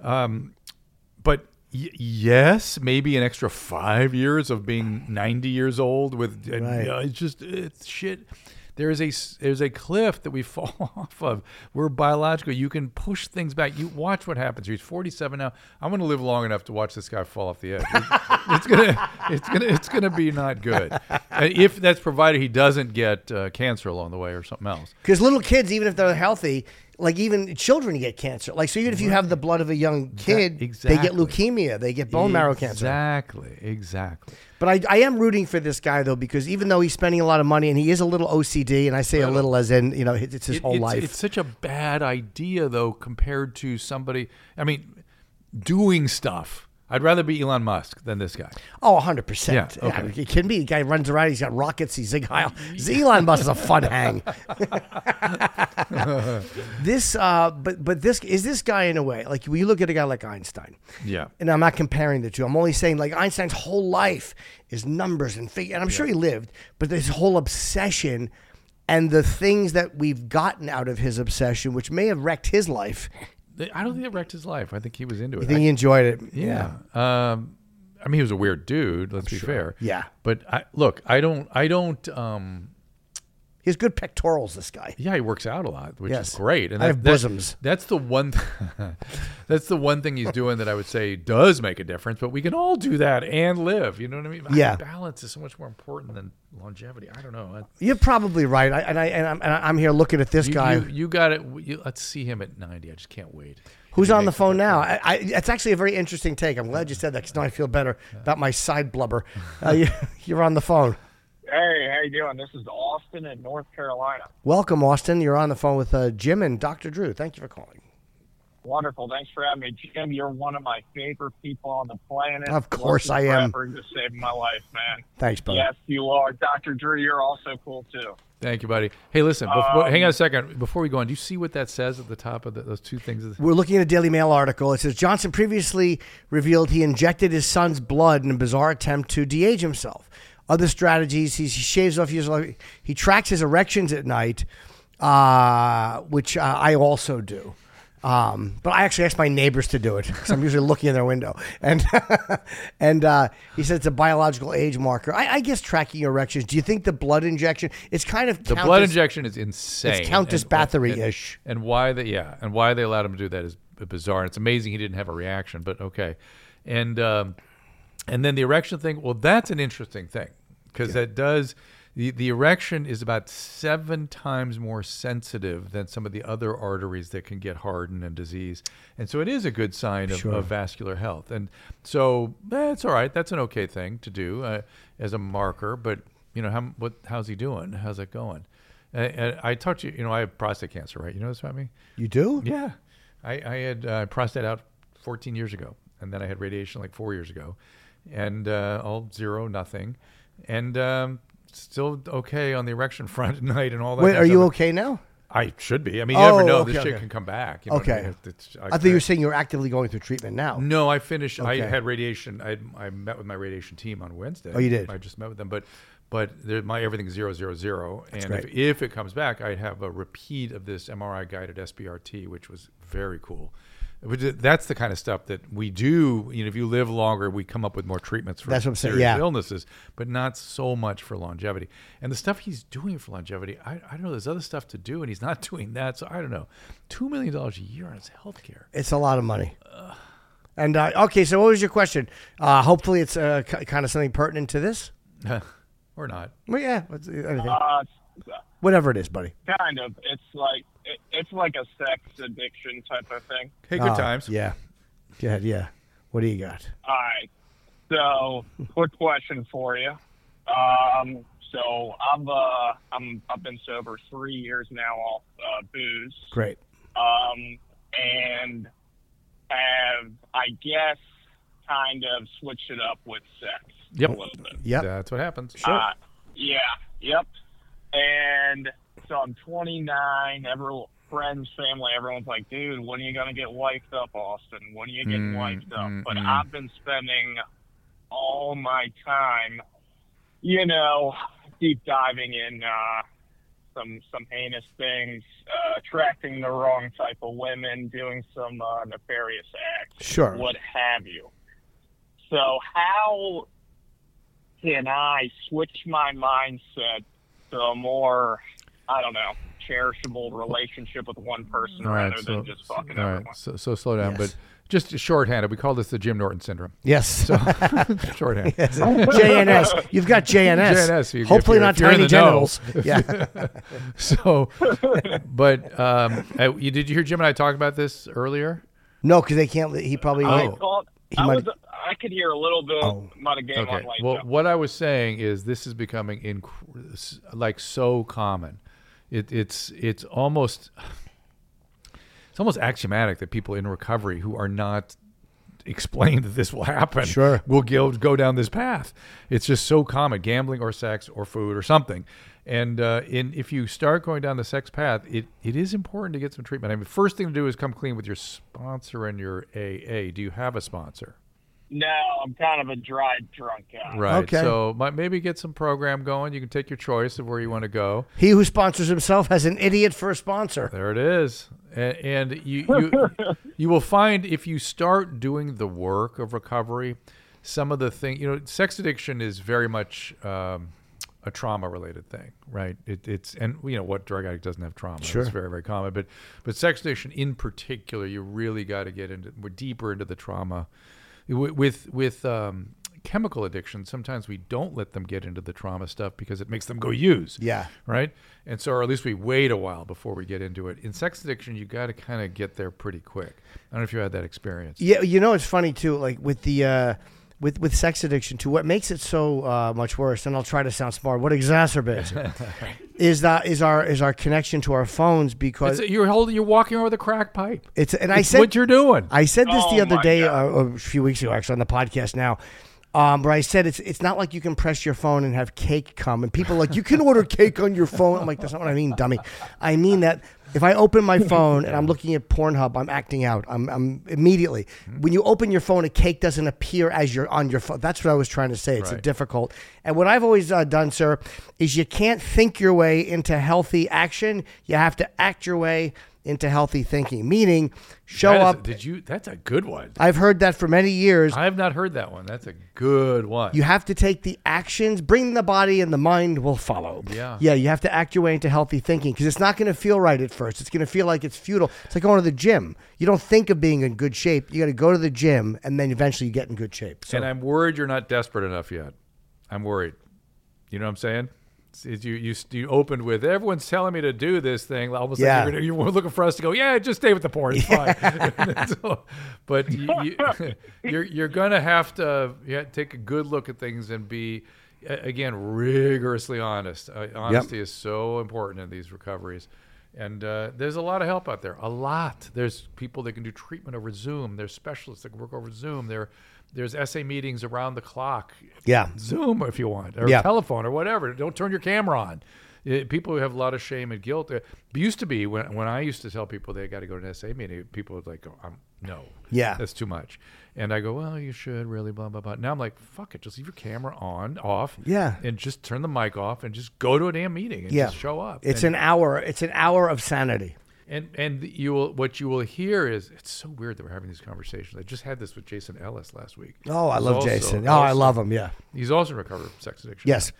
Speaker 4: But yes, maybe an extra 5 years of being 90 years old with it's shit. there's a cliff that we fall off of. We're biological. You can push things back. You watch what happens. He's 47 now. I'm going to live long enough to watch this guy fall off the edge. It's gonna be not good. If that's provided he doesn't get cancer along the way or something else.
Speaker 2: Because little kids, even if they're healthy, like even children get cancer. Like, so even if you have the blood of a young kid, they get leukemia, they get bone marrow cancer.
Speaker 4: Exactly.
Speaker 2: But I am rooting for this guy, though, because even though he's spending a lot of money and he is a little OCD, and I say a little as in, it's his whole life.
Speaker 4: It's such a bad idea, though, compared to somebody, doing stuff. I'd rather be Elon Musk than this guy.
Speaker 2: Oh, 100%.
Speaker 4: Yeah, okay.
Speaker 2: It can be. The guy runs around. He's got rockets. He's Zig Heil. Elon Musk is a fun hang. This guy in a way, like when you look at a guy like Einstein.
Speaker 4: Yeah.
Speaker 2: And I'm not comparing the two. I'm only saying like Einstein's whole life is numbers and figure. And I'm sure he lived, but this whole obsession and the things that we've gotten out of his obsession, which may have wrecked his life.
Speaker 4: I don't think it wrecked his life. I think he was into it.
Speaker 2: You think he enjoyed it?
Speaker 4: Yeah. He was a weird dude. Let's be fair.
Speaker 2: Yeah.
Speaker 4: But I don't.
Speaker 2: He has good pectorals. This guy.
Speaker 4: Yeah, he works out a lot, which is great. And
Speaker 2: I have bosoms.
Speaker 4: That's the one. That's the one thing he's doing that I would say does make a difference. But we can all do that and live. You know what I mean?
Speaker 2: Yeah.
Speaker 4: Balance is so much more important than longevity. I don't know.
Speaker 2: You're probably right. I'm here looking at this guy.
Speaker 4: You got it. Let's see him at 90. I just can't wait.
Speaker 2: Who's on the phone now? It's actually a very interesting take. I'm glad you said that because now I feel better about my side blubber. You're on the phone.
Speaker 8: Hey, how you doing? This is Austin in North Carolina.
Speaker 2: Welcome, Austin. You're on the phone with Jim and Dr. Drew. Thank you for calling.
Speaker 8: Wonderful. Thanks for having me. Jim, you're one of my favorite people on the planet.
Speaker 2: Of course I am.
Speaker 8: You're just saving my life, man.
Speaker 2: Thanks, buddy.
Speaker 8: Yes, you are. Dr. Drew, you're also cool, too.
Speaker 4: Thank you, buddy. Hey, listen, hang on a second. Before we go on, do you see what that says at the top of those two things?
Speaker 2: We're looking at a Daily Mail article. It says, Johnson previously revealed he injected his son's blood in a bizarre attempt to de-age himself. Other strategies, he shaves off his life. He tracks his erections at night, which I also do. But I actually ask my neighbors to do it because I'm usually looking in their window. And he said it's a biological age marker. I guess tracking erections. Do you think the blood injection? It's kind of
Speaker 4: the blood injection is insane.
Speaker 2: It's Countess Bathory-ish.
Speaker 4: And why they allowed him to do that is bizarre. It's amazing he didn't have a reaction, but okay. And then the erection thing. Well, that's an interesting thing because that does. The erection is about 7 times more sensitive than some of the other arteries that can get hardened and disease. And so it is a good sign of vascular health. And so that's all right. That's an okay thing to do as a marker. But, how's he doing? How's it going? And I talked to you, I have prostate cancer, right? You know this about me?
Speaker 2: You do?
Speaker 4: Yeah. I had prostate out 14 years ago. And then I had radiation like 4 years ago. And all 0, nothing. And still okay on the erection front at night and all that.
Speaker 2: Wait, are you okay now?
Speaker 4: I should be. I mean, you never know.
Speaker 2: Okay,
Speaker 4: This shit can come back. You know
Speaker 2: okay.
Speaker 4: what I mean?
Speaker 2: I thought you were saying you're actively going through treatment now.
Speaker 4: No, I finished.
Speaker 2: Okay.
Speaker 4: I had radiation. I met with my radiation team on Wednesday.
Speaker 2: Oh, you did?
Speaker 4: I just met with them. But everything's 0, 0, 0. And
Speaker 2: great.
Speaker 4: if it comes back, I'd have a repeat of this MRI-guided SBRT, which was very cool. That's the kind of stuff that we do. If you live longer, we come up with more treatments for serious illnesses, but not so much for longevity. And the stuff he's doing for longevity, I don't know. There's other stuff to do, and he's not doing that. So I don't know. $2 million a year on his health care.
Speaker 2: It's a lot of money. And okay, so what was your question? Hopefully, it's kind of something pertinent to this,
Speaker 4: or not.
Speaker 2: Well, yeah, anything. Whatever it is, buddy.
Speaker 8: Kind of. It's like a sex addiction type of thing.
Speaker 4: Hey, good times.
Speaker 2: Yeah. Yeah. What do you got?
Speaker 8: All right. So, quick question for you. So I've been sober 3 years now off booze.
Speaker 2: Great.
Speaker 8: And have, I guess, kind of switched it up with sex a little bit.
Speaker 2: Yep.
Speaker 4: That's what happens.
Speaker 2: Sure.
Speaker 8: Yeah. Yep. And so I'm 29. Friends, family, everyone's like, dude, when are you going to get wifed up, Austin? When are you getting wifed up? But I've been spending all my time, deep diving in some heinous things, attracting the wrong type of women, doing some nefarious acts,
Speaker 2: sure,
Speaker 8: what have you. So how can I switch my mindset to a more I don't know, cherishable relationship with one person rather than just fucking everyone.
Speaker 4: So slow down,
Speaker 2: Yes.
Speaker 4: but just shorthanded. We call this the Jim Norton syndrome.
Speaker 2: Yes.
Speaker 4: So shorthand.
Speaker 2: Yes. JNS. You've got JNS.
Speaker 4: JNS.
Speaker 2: Hopefully not
Speaker 4: if you're in
Speaker 2: tiny
Speaker 4: the know.
Speaker 2: genitals. Yeah.
Speaker 4: So, but did you hear Jim and I talk about this earlier?
Speaker 2: No, because they can't. He probably.
Speaker 8: I could hear a little bit. Might have gave on late.
Speaker 4: Well, what I was saying is this is becoming so common. It's almost axiomatic that people in recovery who are not explained that this will happen will go down this path. It's just so common, gambling or sex or food or something. And if you start going down the sex path, it is important to get some treatment. I mean, first thing to do is come clean with your sponsor and your AA. Do you have a sponsor?
Speaker 8: No, I'm kind of a dry drunk guy.
Speaker 4: Right.
Speaker 2: Okay.
Speaker 4: So maybe get some program going. You can take your choice of where you want to go.
Speaker 2: He who sponsors himself has an idiot for a sponsor.
Speaker 4: There it is. And you will find if you start doing the work of recovery, some of the things, sex addiction is very much a trauma-related thing, right? It's what drug addict doesn't have trauma?
Speaker 2: Sure.
Speaker 4: It's very, very common. But sex addiction in particular, you really got to get deeper into the trauma. With chemical addiction, sometimes we don't let them get into the trauma stuff because it makes them go use.
Speaker 2: Yeah.
Speaker 4: Right? And so, or at least we wait a while before we get into it. In sex addiction, you got to kind of get there pretty quick. I don't know if you had that experience.
Speaker 2: Yeah, it's funny too. Like with the with sex addiction too, what makes it so much worse? And I'll try to sound smart. What exacerbates it is our connection to our phones because
Speaker 4: you're walking over the crack pipe.
Speaker 2: It's
Speaker 4: what you're doing.
Speaker 2: I said this the other day,
Speaker 8: God.
Speaker 2: a few weeks ago, actually on the podcast now. Where I said it's not like you can press your phone and have cake come, and people are like, you can order cake on your phone. I'm like, that's not what I mean, dummy. I mean that if I open my phone and I'm looking at Pornhub, I'm acting out. I'm immediately. When you open your phone, a cake doesn't appear as you're on your phone. That's what I was trying to say. It's difficult. And what I've always done, sir, is you can't think your way into healthy action. You have to act your way into healthy thinking, meaning up.
Speaker 4: That's a good one.
Speaker 2: I've heard that for many years.
Speaker 4: I have not heard that one. That's a good one.
Speaker 2: You have to take the actions, bring the body, and the mind will follow.
Speaker 4: Yeah.
Speaker 2: Yeah, you have to act your way into healthy thinking because it's not going to feel right at first. It's going to feel like it's futile. It's like going to the gym. You don't think of being in good shape. You got to go to the gym, and then eventually you get in good shape. So,
Speaker 4: and I'm worried you're not desperate enough yet. I'm worried. You know what I'm saying? You opened with everyone's telling me to do this thing. Almost like you were looking for us to go. Yeah, just stay with the porn. It's fine. So, but you're gonna have to take a good look at things and be again rigorously honest. Honesty is so important in these recoveries. And there's a lot of help out there. A lot. There's people that can do treatment over Zoom. There's specialists that can work over Zoom. There's SA meetings around the clock.
Speaker 2: Yeah.
Speaker 4: Zoom if you want, or telephone or whatever. Don't turn your camera on. People who have a lot of shame and guilt. It used to be when I used to tell people they got to go to an SA meeting, people would like, no.
Speaker 2: Yeah.
Speaker 4: That's too much. And I go, well, you should really, blah, blah, blah. Now I'm like, fuck it. Just leave your camera off.
Speaker 2: Yeah.
Speaker 4: And just turn the mic off and just go to a damn meeting and just show up.
Speaker 2: It's an hour. It's an hour of sanity.
Speaker 4: And what you will hear is, it's so weird that we're having these conversations. I just had this with Jason Ellis last week.
Speaker 2: Oh, I love Jason. I love him. Yeah.
Speaker 4: He's also recovered from sex addiction.
Speaker 2: Yes.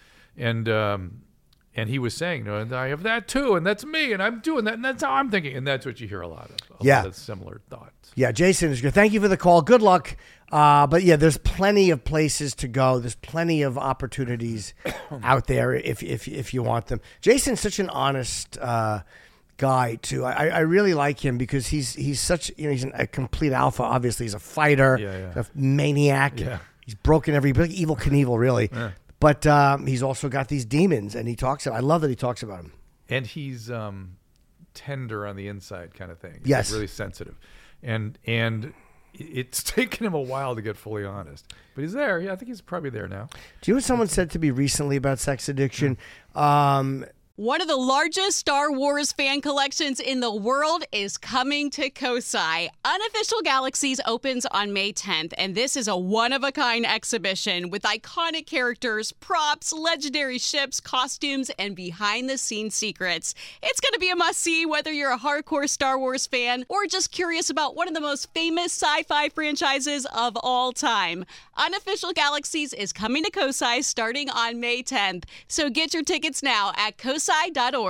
Speaker 4: And he was saying, and I have that too, and that's me, and I'm doing that, and that's how I'm thinking, and that's what you hear a lot of. A lot of similar thoughts.
Speaker 2: Yeah, Jason is good. Thank you for the call. Good luck. But yeah, there's plenty of places to go. There's plenty of opportunities out there if you want them. Jason's such an honest guy too. I really like him because he's such he's a complete alpha. Obviously, he's a fighter, a maniac.
Speaker 4: Yeah.
Speaker 2: He's broken every Evil Knievel, really. Yeah. But he's also got these demons, and I love that he talks about them.
Speaker 4: And he's tender on the inside, kind of thing.
Speaker 2: Yes,
Speaker 4: he's really sensitive, and it's taken him a while to get fully honest, but he's there. Yeah, I think he's probably there now.
Speaker 2: Do you know what someone said to me recently about sex addiction?
Speaker 1: One of the largest Star Wars fan collections in the world is coming to Kosai. Unofficial Galaxies opens on May 10th, and this is a one-of-a-kind exhibition with iconic characters, props, legendary ships, costumes, and behind-the-scenes secrets. It's going to be a must-see whether you're a hardcore Star Wars fan or just curious about one of the most famous sci-fi franchises of all time. Unofficial Galaxies is coming to Kosai starting on May 10th, so get your tickets now at kosai.org.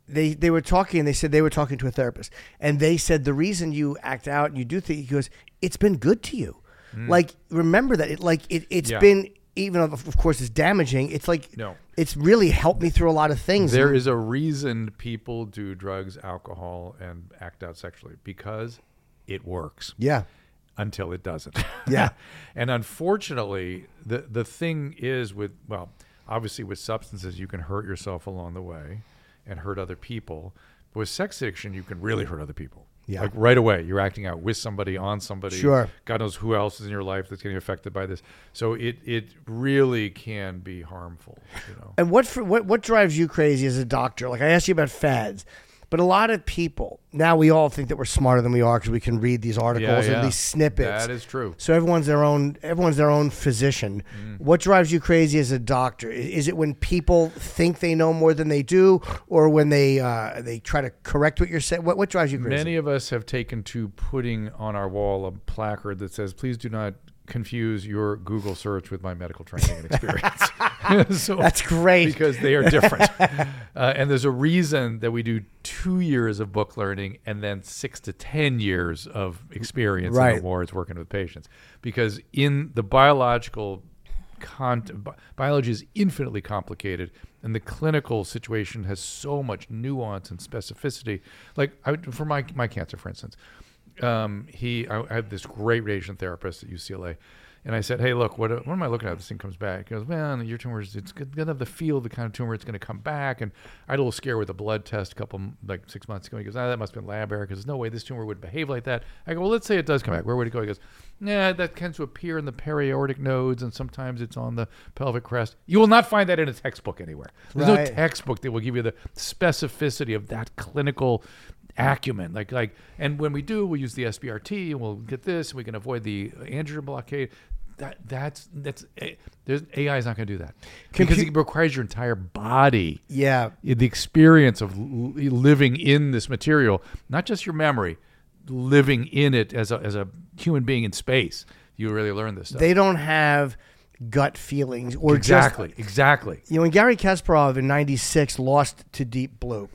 Speaker 2: they were talking, and they said they were talking to a therapist, and they said the reason you act out and you do things, he goes, it's been good to you. Like, remember that it's been, even though of course it's damaging, it's like,
Speaker 4: No.
Speaker 2: it's really helped me through a lot of things.
Speaker 4: There is a reason people do drugs, alcohol, and act out sexually, because it works.
Speaker 2: Yeah.
Speaker 4: Until it doesn't.
Speaker 2: Yeah.
Speaker 4: And unfortunately, the thing is obviously with substances, you can hurt yourself along the way and hurt other people. But with sex addiction, you can really hurt other people.
Speaker 2: Yeah.
Speaker 4: Like right away, you're acting out with somebody, on somebody.
Speaker 2: Sure.
Speaker 4: God knows who else is in your life that's getting affected by this. So it really can be harmful.
Speaker 2: And what drives you crazy as a doctor? Like, I asked you about fads, but a lot of people, now we all think that we're smarter than we are because we can read these articles or these snippets.
Speaker 4: That is true.
Speaker 2: So everyone's their own physician. What drives you crazy as a doctor? Is it when people think they know more than they do, or when they try to correct what you're saying? What drives you crazy?
Speaker 4: Many of us have taken to putting on our wall a placard that says, "Please do not confuse your Google search with my medical training and experience." So,
Speaker 2: that's great,
Speaker 4: because they are different. And there's a reason that we do 2 years of book learning and then 6 to 10 years of experience in the wards working with patients, because in the biological biology is infinitely complicated, and the clinical situation has so much nuance and specificity. Like for my cancer, for instance, I had this great radiation therapist at UCLA, and I said, "Hey, look, what am I looking at? This thing comes back." He goes, "Man, your tumor it's going to have the feel of the kind of tumor it's going to come back." And I had a little scare with a blood test 6 months ago. He goes, "That must have been lab error, because there's no way this tumor would behave like that." I go, "Well, let's say it does come back. Where would it go?" He goes, "Yeah, that tends to appear in the periaortic nodes, and sometimes it's on the pelvic crest." You will not find that in a textbook anywhere. There's no textbook that will give you the specificity of that clinical acumen. Like, and when we do, we use the SBRT, and we'll get this, and we can avoid the angiogen blockade. That's there's AI is not going to do that, because it requires your entire body.
Speaker 2: Yeah,
Speaker 4: the experience of living in this material, not just your memory, living in it as a human being in space. You really learn this stuff.
Speaker 2: They don't have gut feelings or
Speaker 4: exactly.
Speaker 2: You know, when Gary Kasparov in '96 lost to Deep Blue,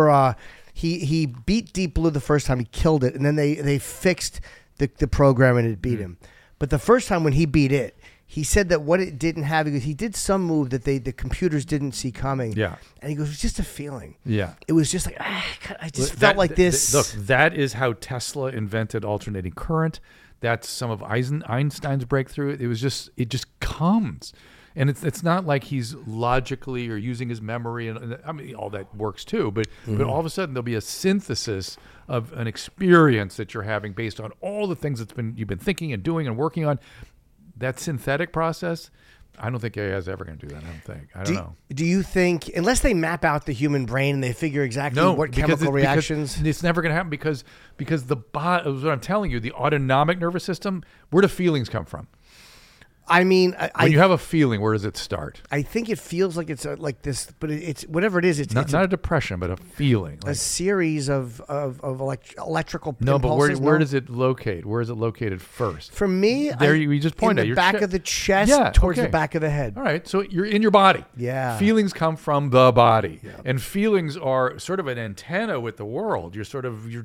Speaker 2: he beat Deep Blue the first time, he killed it, and then they fixed the program and it beat him. But the first time when he beat it, he said that what it didn't have, because he did some move that the computers didn't see coming.
Speaker 4: Yeah. And
Speaker 2: he goes, it was just a feeling.
Speaker 4: Yeah.
Speaker 2: It was just like, I just felt like this.
Speaker 4: Look, that is how Tesla invented alternating current. That's some of Einstein's breakthrough. It just comes. And it's not like he's logically or using his memory, and I mean, all that works too. But all of a sudden there'll be a synthesis of an experience that you're having based on all the things you've been thinking and doing and working on. That synthetic process, I don't think AI is ever going to do that. I don't know.
Speaker 2: Do you think, unless they map out the human brain and they figure exactly what chemical reactions?
Speaker 4: It's never going to happen because what I'm telling you, the autonomic nervous system, where do feelings come from?
Speaker 2: I mean,
Speaker 4: when you have a feeling, where does it start?
Speaker 2: I think it feels like it's like this, but it's whatever it is. It's
Speaker 4: not a depression, but a feeling.
Speaker 2: A series of electrical.
Speaker 4: No,
Speaker 2: impulses.
Speaker 4: But where does it locate? Where is it located first?
Speaker 2: For me,
Speaker 4: you just point
Speaker 2: at
Speaker 4: your
Speaker 2: back of the chest, towards the back of the head.
Speaker 4: All right, so you're in your body.
Speaker 2: Yeah.
Speaker 4: Feelings come from the body, and feelings are sort of an antenna with the world. It's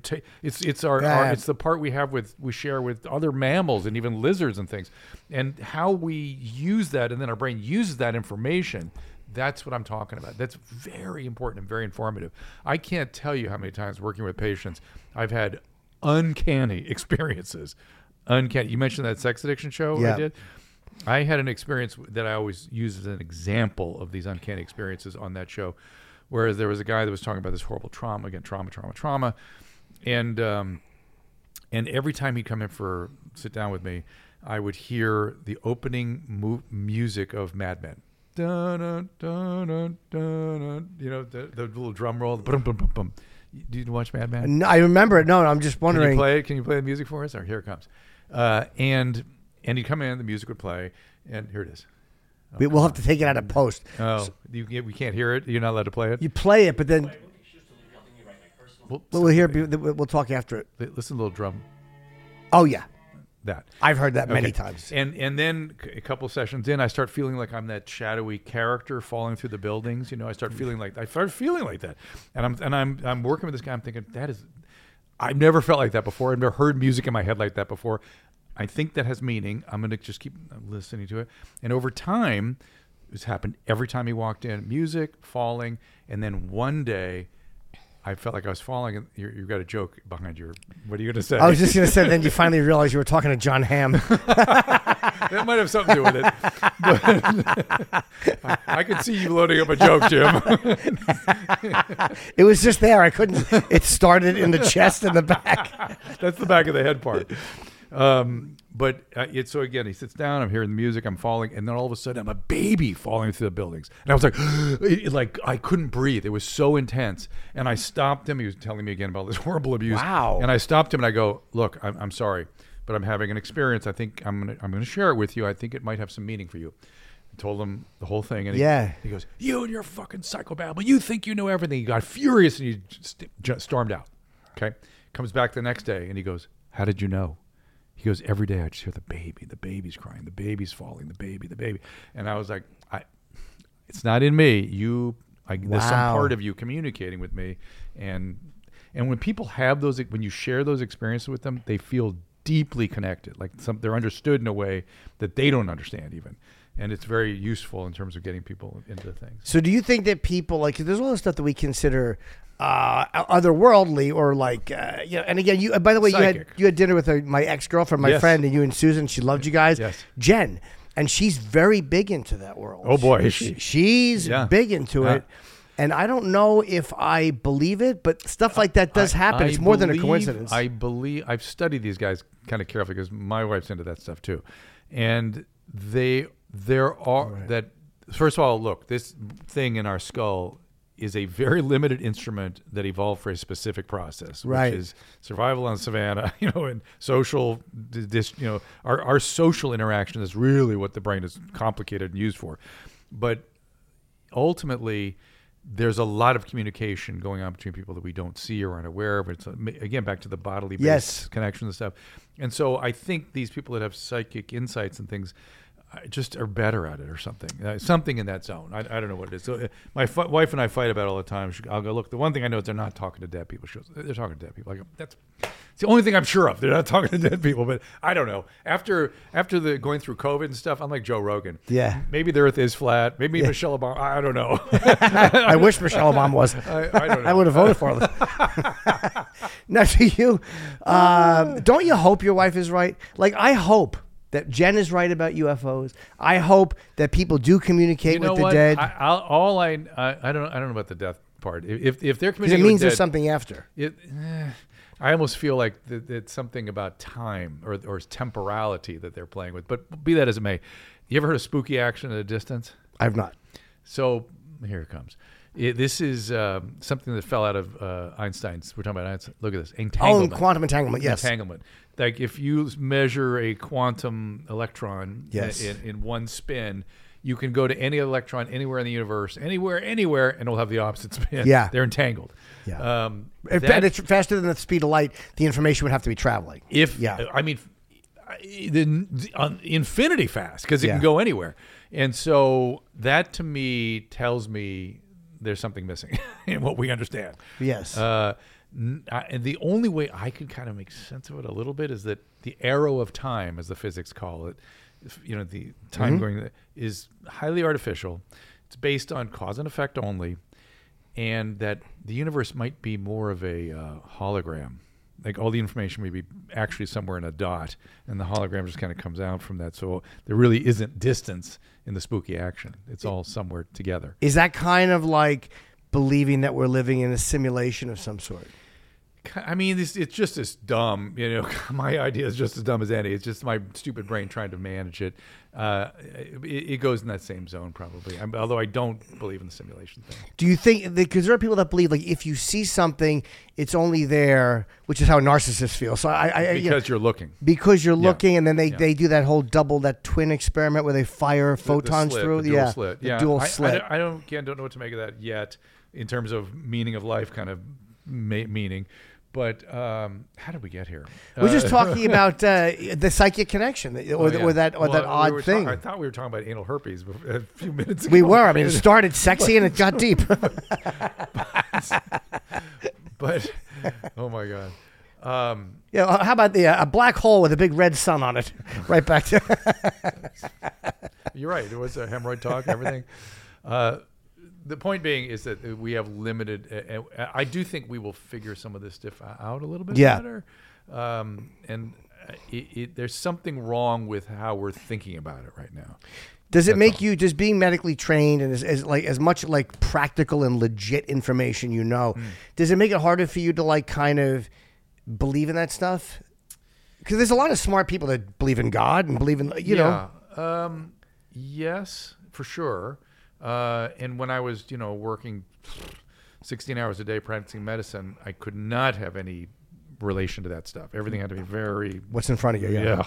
Speaker 4: the part we share with other mammals and even lizards and things, and how we use that, and then our brain uses that information. That's what I'm talking about. That's very important and very informative. I can't tell you how many times working with patients I've had uncanny experiences. You mentioned that sex addiction show I did. I had an experience that I always use as an example of these uncanny experiences on that show, whereas there was a guy that was talking about this horrible trauma, again, trauma. And every time he'd come in for sit down with me, I would hear the opening music of Mad Men. Dun, dun, dun, dun, dun, you know, the little drum roll. Boom, boom, boom, boom. Do you watch Mad Men?
Speaker 2: No, I remember it. No, I'm just wondering.
Speaker 4: Can you play the music for us? Or here it comes. And he'd come in, the music would play, and here it is.
Speaker 2: We'll have to take it out of post.
Speaker 4: We can't hear it? You're not allowed to play it?
Speaker 2: You play it, but then we'll talk after it.
Speaker 4: Listen to the little drum.
Speaker 2: Oh, yeah.
Speaker 4: that.
Speaker 2: I've heard that many times.
Speaker 4: And then a couple sessions in, I start feeling like I'm that shadowy character falling through the buildings. I start feeling like that. And I'm working with this guy. I'm thinking, I've never felt like that before. I've never heard music in my head like that before. I think that has meaning. I'm going to just keep listening to it. And over time, it's happened every time he walked in, music, falling. And then one day, I felt like I was falling, and you've got a joke behind your. What are you going to say?
Speaker 2: I was just going to say, then you finally realized you were talking to John Hamm.
Speaker 4: That might have something to do with it. But I could see you loading up a joke, Jim.
Speaker 2: It was just there. I couldn't. It started in the chest and the back.
Speaker 4: That's the back of the head part. But so again, he sits down, I'm hearing the music, I'm falling, and then all of a sudden I'm a baby falling through the buildings. And I was like, I couldn't breathe. It was so intense. And I stopped him. He was telling me again about this horrible abuse.
Speaker 2: Wow.
Speaker 4: And I stopped him and I go, look, I'm sorry, but I'm having an experience. I think I'm gonna share it with you. I think it might have some meaning for you. I told him the whole thing, and he goes, you and your fucking psychobabble, you think you know everything. He got furious and he stormed out. Okay, comes back the next day and he goes, how did you know? He goes, every day I just hear the baby's crying, the baby's falling, the baby. And I was like, it's not in me. There's some part of you communicating with me. And when people have when you share those experiences with them, they feel deeply connected. Like they're understood in a way that they don't understand even. And it's very useful in terms of getting people into things.
Speaker 2: So do you think that people, there's all this stuff that we consider otherworldly or and again, you, by the way,
Speaker 4: psychic.
Speaker 2: you had dinner with my ex-girlfriend, my friend, and you and Susan. She loved you guys.
Speaker 4: Yes.
Speaker 2: Jen, and she's very big into that world.
Speaker 4: Oh boy, is she?
Speaker 2: She's big into it. And I don't know if I believe it, but stuff like that does happen. It's more than a coincidence.
Speaker 4: I've studied these guys kind of carefully because my wife's into that stuff too. And there are that, first of all, look, this thing in our skull is a very limited instrument that evolved for a specific process, which is survival on savannah, and social, our social interaction is really what the brain is complicated and used for. But ultimately, there's a lot of communication going on between people that we don't see or aren't aware of. It's, again, back to the bodily based connections and stuff. And so I think these people that have psychic insights and things just are better at it or something. Something in that zone. I don't know what it is. So my wife and I fight about it all the time. I'll go, look, the one thing I know is they're not talking to dead people. She goes, they're talking to dead people. I go, it's the only thing I'm sure of. They're not talking to dead people, but I don't know. After the going through COVID and stuff, I'm like Joe Rogan.
Speaker 2: Yeah.
Speaker 4: Maybe the Earth is flat. Maybe Michelle Obama. I don't know.
Speaker 2: I wish Michelle Obama was.
Speaker 4: I don't know.
Speaker 2: I would have voted for her. Now, do you? Don't you hope your wife is right? I hope that Jen is right about UFOs. I hope that people do communicate with the dead.
Speaker 4: I don't know about the death part. If they're communicating,
Speaker 2: it means
Speaker 4: with
Speaker 2: there's
Speaker 4: dead,
Speaker 2: something after.
Speaker 4: I almost feel like it's something about time or temporality that they're playing with. But be that as it may, you ever heard of spooky action at a distance?
Speaker 2: I've not.
Speaker 4: So here it comes. This is something that fell out of Einstein's. We're talking about Einstein. Look at this. Entanglement.
Speaker 2: Oh, quantum entanglement, yes.
Speaker 4: Entanglement. Like if you measure a quantum electron in one spin, you can go to any electron anywhere in the universe, anywhere, and it'll have the opposite spin.
Speaker 2: Yeah.
Speaker 4: They're entangled.
Speaker 2: Yeah. And it's faster than the speed of light. The information would have to be traveling.
Speaker 4: Infinity fast because it can go anywhere. And so that to me tells me there's something missing in what we understand.
Speaker 2: Yes.
Speaker 4: And the only way I could kind of make sense of it a little bit is that the arrow of time, as the physics call it, the time going is highly artificial. It's based on cause and effect only, and that the universe might be more of a hologram. Like all the information may be actually somewhere in a dot, and the hologram just kind of comes out from that. So there really isn't distance in the spooky action. It's all somewhere together.
Speaker 2: Is that kind of like believing that we're living in a simulation of some sort?
Speaker 4: I mean, it's just as dumb. My idea is just as dumb as any. It's just my stupid brain trying to manage it. It goes in that same zone probably, although I don't believe in the simulation thing.
Speaker 2: Do you think, because there are people that believe if you see something, it's only there, which is how narcissists feel. So
Speaker 4: because you're looking.
Speaker 2: Because you're looking, and then they do that whole that twin experiment where they fire photons through.
Speaker 4: The dual slit.
Speaker 2: The dual slit.
Speaker 4: I don't know what to make of that yet in terms of meaning of life kind of meaning. But how did we get here?
Speaker 2: We're just talking about the psychic connection, or that odd thing.
Speaker 4: I thought we were talking about anal herpes a few minutes ago.
Speaker 2: We were. I mean, it started sexy and it got deep.
Speaker 4: But oh my God.
Speaker 2: Yeah. How about a black hole with a big red sun on it? Right back to.
Speaker 4: You're right. It was a hemorrhoid talk. Everything. The point being is that we have limited. I do think we will figure some of this stuff out a little bit better. And there's something wrong with how we're thinking about it right now.
Speaker 2: Does it make you, just being medically trained and as much like practical and legit information, does it make it harder for you to like kind of believe in that stuff? Because there's a lot of smart people that believe in God and believe in, know.
Speaker 4: Yes, for sure. And when I was, working 16 hours a day practicing medicine, I could not have any relation to that stuff. Everything had to be very...
Speaker 2: What's in front of you,
Speaker 4: yeah.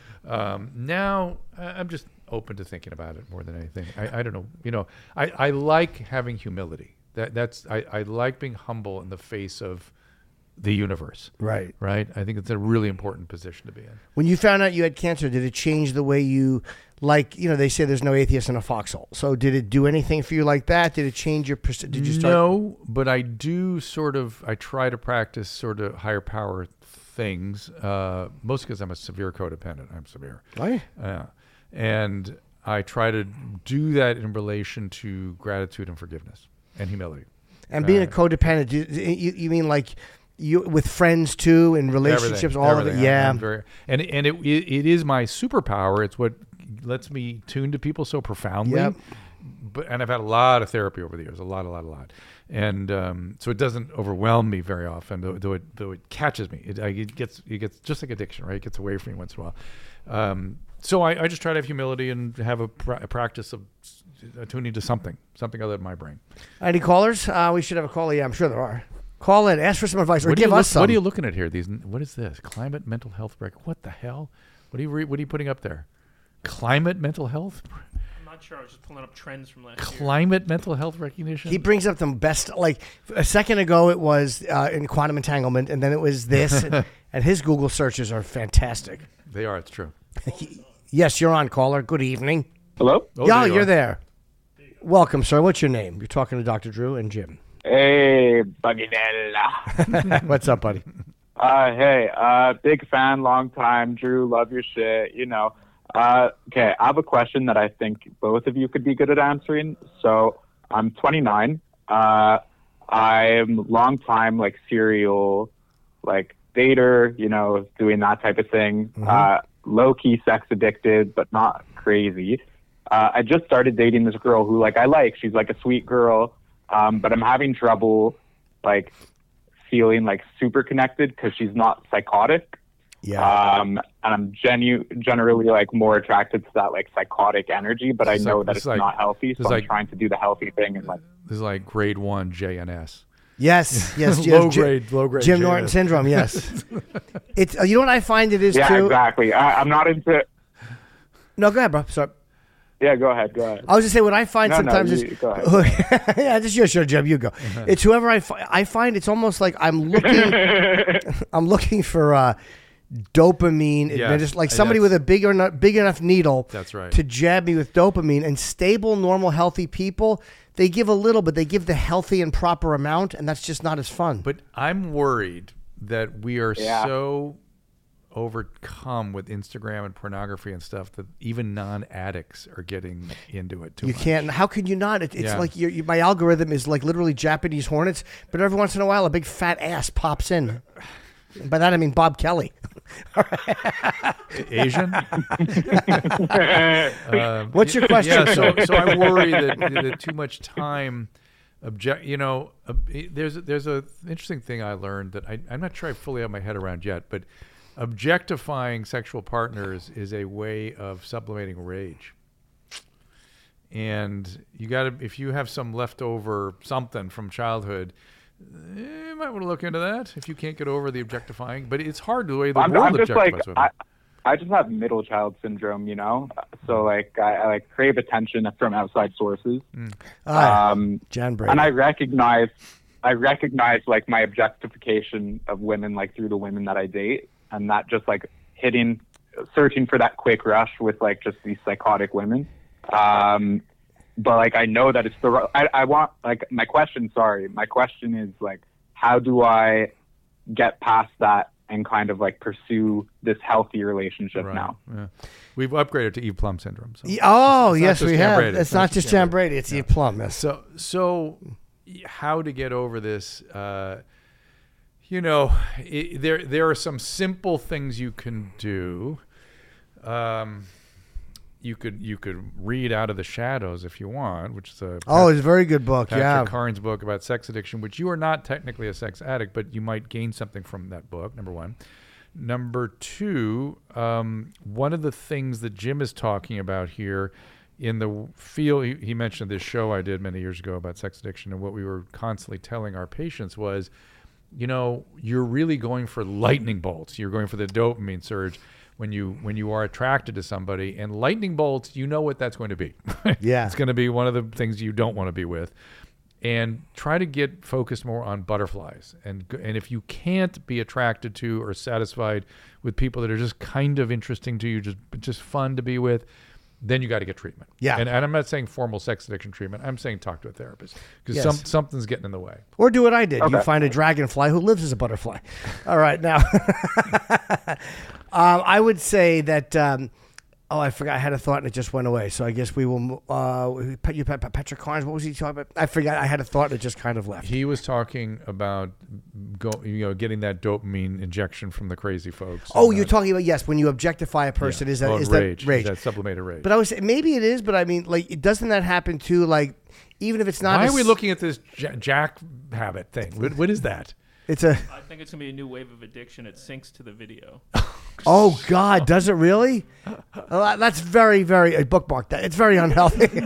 Speaker 4: Now, I'm just open to thinking about it more than anything. I don't know. I like having humility. I like being humble in the face of the universe.
Speaker 2: Right.
Speaker 4: Right? I think it's a really important position to be in.
Speaker 2: When you found out you had cancer, did it change the way you... they say there's no atheist in a foxhole. So did it do anything for you like that? Did it change your did you start?
Speaker 4: No, but I do I try to practice sort of higher power things, mostly because I'm a severe codependent. I'm severe.
Speaker 2: Right.
Speaker 4: And I try to do that in relation to gratitude and forgiveness and humility.
Speaker 2: And being a codependent, you mean like... You with friends too, in relationships, everything. Of it, yeah.
Speaker 4: And it is my superpower. It's what lets me tune to people so profoundly.
Speaker 2: Yep.
Speaker 4: And I've had a lot of therapy over the years, a lot. And so it doesn't overwhelm me very often, though it catches me. It gets just like addiction, right? It gets away from me once in a while. So I just try to have humility and have a practice of tuning to something other than my brain.
Speaker 2: Any callers? We should have a caller. Yeah, I'm sure there are. Call in, ask for some advice, or give us some.
Speaker 4: What are you looking at here? What is this? Climate mental health break. What the hell? What are you putting up there? Climate mental health?
Speaker 9: I'm not sure. I was just pulling up trends from last year.
Speaker 4: Climate mental health recognition?
Speaker 2: He brings up the best. Like a second ago, it was in quantum entanglement, and then it was this. and his Google searches are fantastic.
Speaker 4: They are. It's true.
Speaker 2: Yes, you're on, caller. Good evening.
Speaker 10: Hello?
Speaker 2: Yeah, you're there. Welcome, sir. What's your name? You're talking to Dr. Drew and Jim.
Speaker 10: Hey, Buggynella.
Speaker 2: What's up, buddy?
Speaker 10: Hey, big fan, long time. Drew, love your shit, Okay, I have a question that I think both of you could be good at answering. So I'm 29. I'm long time, serial, dater, doing that type of thing. Mm-hmm. Low-key sex addicted, but not crazy. I just started dating this girl who, I like. She's, a sweet girl. But I'm having trouble, feeling, super connected because she's not psychotic.
Speaker 2: Yeah.
Speaker 10: And I'm generally, more attracted to that, psychotic energy, but I know that it's not healthy, so I'm trying to do the healthy thing. And,
Speaker 4: this is grade 1 JNS.
Speaker 2: Yes.
Speaker 4: low grade
Speaker 2: Jim
Speaker 4: JNS.
Speaker 2: Norton syndrome, yes. It's you know what I find it is, too?
Speaker 10: Yeah, exactly. I'm not into...
Speaker 2: No, go ahead, bro. Sorry.
Speaker 10: Yeah, go ahead.
Speaker 2: I was just saying what I find sometimes is,
Speaker 10: go ahead.
Speaker 2: yeah, just your show, Jim. You go. It's whoever I find. It's almost like I'm looking for dopamine.
Speaker 4: Yes,
Speaker 2: like somebody with a big enough needle.
Speaker 4: That's right.
Speaker 2: To jab me with dopamine. And stable, normal, healthy people, they give a little, but they give the healthy and proper amount, and that's just not as fun.
Speaker 4: But I'm worried that we are so overcome with Instagram and pornography and stuff that even non-addicts are getting into it too much.
Speaker 2: You can't. How could you not? It's like my algorithm is literally Japanese hornets, but every once in a while a big fat ass pops in. By that I mean Bob Kelly.
Speaker 4: Asian?
Speaker 2: What's your question?
Speaker 4: Yeah, so I worry that too much time. There's a interesting thing I learned that I'm not sure I fully have my head around yet, but objectifying sexual partners is a way of sublimating rage. And if you have some leftover something from childhood, you might want to look into that if you can't get over the objectifying. But it's hard the way the world objectifies women.
Speaker 10: I just have middle child syndrome, So I crave attention from outside sources.
Speaker 2: John Brady.
Speaker 10: And I recognize I recognize like my objectification of women like through the women that I date, and not just like searching for that quick rush with like just these psychotic women. But like I know that it's I want like my question is like, how do I get past that and kind of like pursue this healthy relationship now?
Speaker 4: Yeah. We've upgraded to Eve Plum syndrome. So
Speaker 2: yes, we have. It's not just Jan Brady. It's Eve Plum. Yes.
Speaker 4: So how to get over this? There are some simple things you can do. You could read Out of the Shadows if you want, which is it's
Speaker 2: a very good book.
Speaker 4: Patrick Carnes' book about sex addiction, which you are not technically a sex addict, but you might gain something from that book. Number one. Number two, one of the things that Jim is talking about here in the field, he mentioned this show I did many years ago about sex addiction, and what we were constantly telling our patients was, you're really going for lightning bolts. You're going for the dopamine surge when you are attracted to somebody, and lightning bolts, you know what that's going to be.
Speaker 2: Yeah.
Speaker 4: It's going to be one of the things you don't want to be with. And try to get focused more on butterflies. And if you can't be attracted to or satisfied with people that are just kind of interesting to you, just fun to be with, then you got to get treatment.
Speaker 2: Yeah.
Speaker 4: And I'm not saying formal sex addiction treatment. I'm saying talk to a therapist, because something's getting in the way.
Speaker 2: Or do what I did.
Speaker 10: Okay.
Speaker 2: You find a dragonfly who lives as a butterfly. All right. Now, I would say that... I forgot. I had a thought and it just went away. So I guess we will. Patrick Carnes. What was he talking about? I forgot. I had a thought and it just kind of left.
Speaker 4: He was talking about getting that dopamine injection from the crazy folks.
Speaker 2: Oh, you're talking about when you objectify a person.
Speaker 4: Yeah.
Speaker 2: Is that
Speaker 4: rage?
Speaker 2: Rage?
Speaker 4: That sublimated rage.
Speaker 2: But I was maybe it is. But I mean, like, doesn't that happen too? Like, even if it's not.
Speaker 4: Why are we looking at this Jack habit thing? What is that?
Speaker 9: I think it's gonna be a new wave of addiction. It syncs to the video.
Speaker 2: Oh God, does it really? That's very, very bookmark that. It's very unhealthy.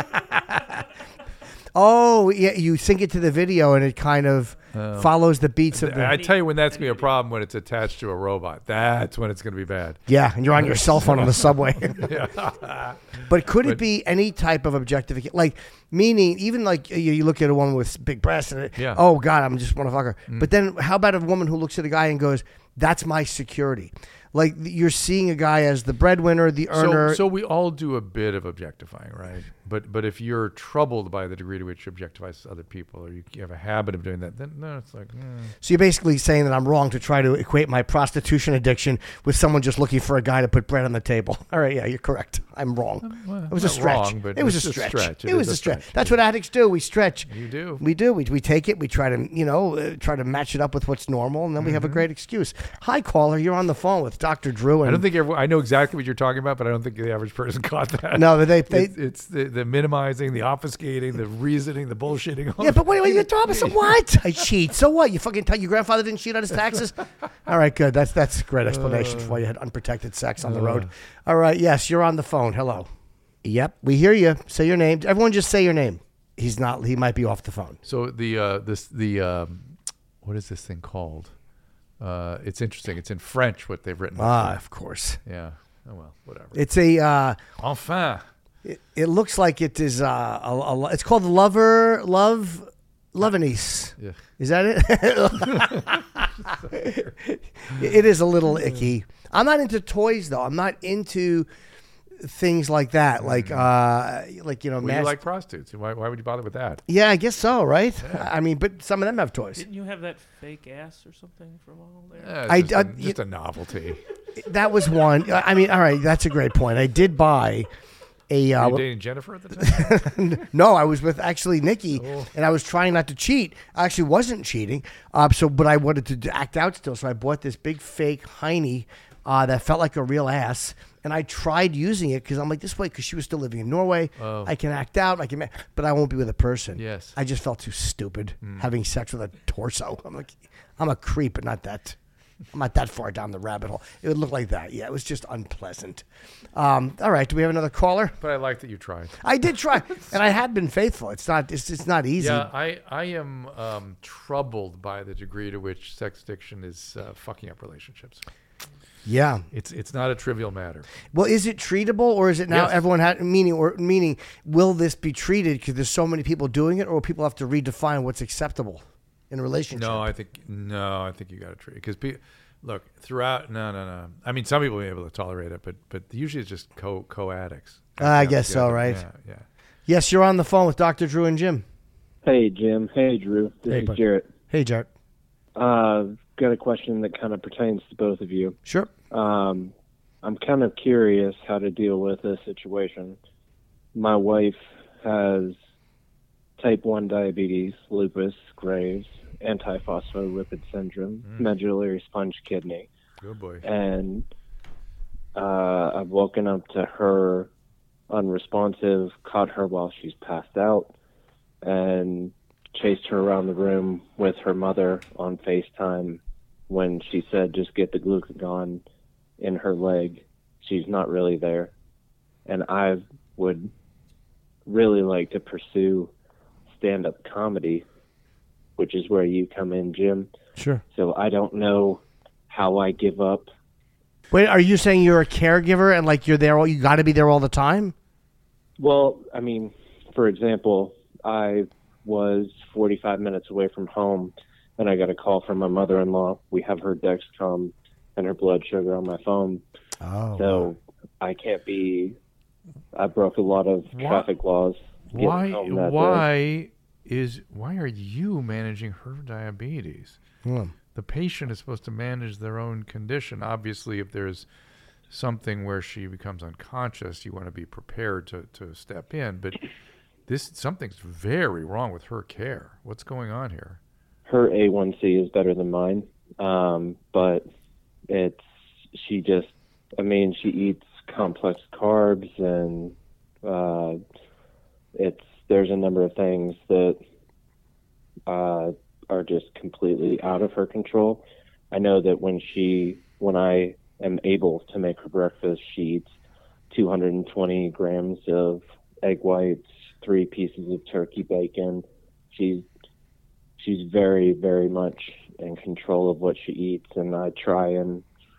Speaker 2: Oh yeah, you sync it to the video and it kind of follows the beats of the.
Speaker 4: I tell you when that's gonna be a problem, when it's attached to a robot. That's when it's gonna be bad.
Speaker 2: Yeah, and you're on your cell phone on the subway. But could it be any type of objectification? Like, meaning, even like you look at a woman with big breasts and oh God, I'm just want to fuck her. But then how about a woman who looks at a guy and goes, that's my security? Like, you're seeing a guy as the breadwinner, the earner.
Speaker 4: So we all do a bit of objectifying, right? But if you're troubled by the degree to which you objectify other people, or you have a habit of doing that, then no, it's like.
Speaker 2: So you're basically saying that I'm wrong to try to equate my prostitution addiction with someone just looking for a guy to put bread on the table. All right, yeah, you're correct. I'm wrong. It was a stretch.
Speaker 4: Wrong, but
Speaker 2: it was a stretch. It was a stretch. That's what addicts do. We stretch.
Speaker 4: You do.
Speaker 2: We do. We take it. We try to try to match it up with what's normal, and then we have a great excuse. Hi, caller. You're on the phone with Dr. Drew. And
Speaker 4: I don't think I know exactly what you're talking about, but I don't think the average person caught that.
Speaker 2: No,
Speaker 4: it's the minimizing, the obfuscating, the reasoning, the bullshitting.
Speaker 2: Yeah, but wait, you're talking about what? I cheat. So what? You fucking tell your grandfather didn't cheat on his taxes? All right, good. That's a great explanation for why you had unprotected sex on the road. All right, yes, you're on the phone. Hello. Yep, we hear you. Say your name. Everyone, just say your name. He's not. He might be off the phone.
Speaker 4: So what is this thing called? It's interesting. It's in French what they've written.
Speaker 2: Of course.
Speaker 4: Yeah. Oh well, whatever.
Speaker 2: It's a
Speaker 4: enfin.
Speaker 2: It looks like it is it's called Lovenese.
Speaker 4: Yeah.
Speaker 2: Is that it? It is a little icky. I'm not into toys though. I'm not into things like that. Like
Speaker 4: you like prostitutes. Why would you bother with that?
Speaker 2: Yeah, I guess so, right?
Speaker 4: Yeah.
Speaker 2: I mean, but some of them have toys.
Speaker 9: Didn't you have that fake ass or something from all there?
Speaker 4: Yeah, just a novelty.
Speaker 2: That was one. I mean, all right, that's a great point. I did buy a.
Speaker 4: Were you dating Jennifer at the time?
Speaker 2: No, I was with actually Nikki, and I was trying not to cheat. I actually wasn't cheating. But I wanted to act out still, so I bought this big fake hiney that felt like a real ass. And I tried using it because I'm like, this way, because she was still living in Norway. Oh. I can act out, but I won't be with a person.
Speaker 4: Yes.
Speaker 2: I just felt too stupid having sex with a torso. I'm like, I'm a creep, but not that. I'm not that far down the rabbit hole. It would look like that. Yeah, it was just unpleasant. All right, do we have another caller?
Speaker 4: But I like that you tried.
Speaker 2: I did try, and I had been faithful. It's not easy.
Speaker 4: Yeah, I am troubled by the degree to which sex addiction is fucking up relationships.
Speaker 2: Yeah,
Speaker 4: it's not a trivial matter.
Speaker 2: Well, is it treatable, or is it now everyone meaning will this be treated because there's so many people doing it, or will people have to redefine what's acceptable? in a relationship.
Speaker 4: No, I think you got to treat it because look throughout. No. I mean, some people may be able to tolerate it, but usually it's just co-addicts.
Speaker 2: I guess so, right?
Speaker 4: Yeah.
Speaker 2: Yes, you're on the phone with Dr. Drew and Jim.
Speaker 11: Hey, Jim. Hey, Drew. This is
Speaker 2: bud.
Speaker 11: Jarrett.
Speaker 2: Hey, Jarrett.
Speaker 11: Got a question that kind of pertains to both of you.
Speaker 2: Sure.
Speaker 11: I'm kind of curious how to deal with this situation. My wife has type 1 diabetes, lupus, Graves, antiphospholipid syndrome, medullary sponge kidney.
Speaker 4: Good boy.
Speaker 11: And I've woken up to her unresponsive, caught her while she's passed out, and chased her around the room with her mother on FaceTime when she said, just get the glucagon in her leg. She's not really there. And I would really like to pursue stand-up comedy, which is where you come in, Jim.
Speaker 2: Sure.
Speaker 11: So I don't know how I give up.
Speaker 2: Wait, are you saying you're a caregiver and like you're there? You got to be there all the time?
Speaker 11: Well, I mean, for example, I was 45 minutes away from home, and I got a call from my mother-in-law. We have her Dexcom and her blood sugar on my phone.
Speaker 2: Oh.
Speaker 11: So I can't be. I broke a lot of traffic laws.
Speaker 4: Why are you managing her diabetes? The patient is supposed to manage their own condition. Obviously, if there's something where she becomes unconscious, you want to be prepared to step in. But something's very wrong with her care. What's going on here?
Speaker 11: Her A1C is better than mine, but she eats complex carbs, and there's a number of things that are just completely out of her control. I know that when I am able to make her breakfast, she eats 220 grams of egg whites, 3 pieces of turkey bacon. She's very, very much in control of what she eats, and I try and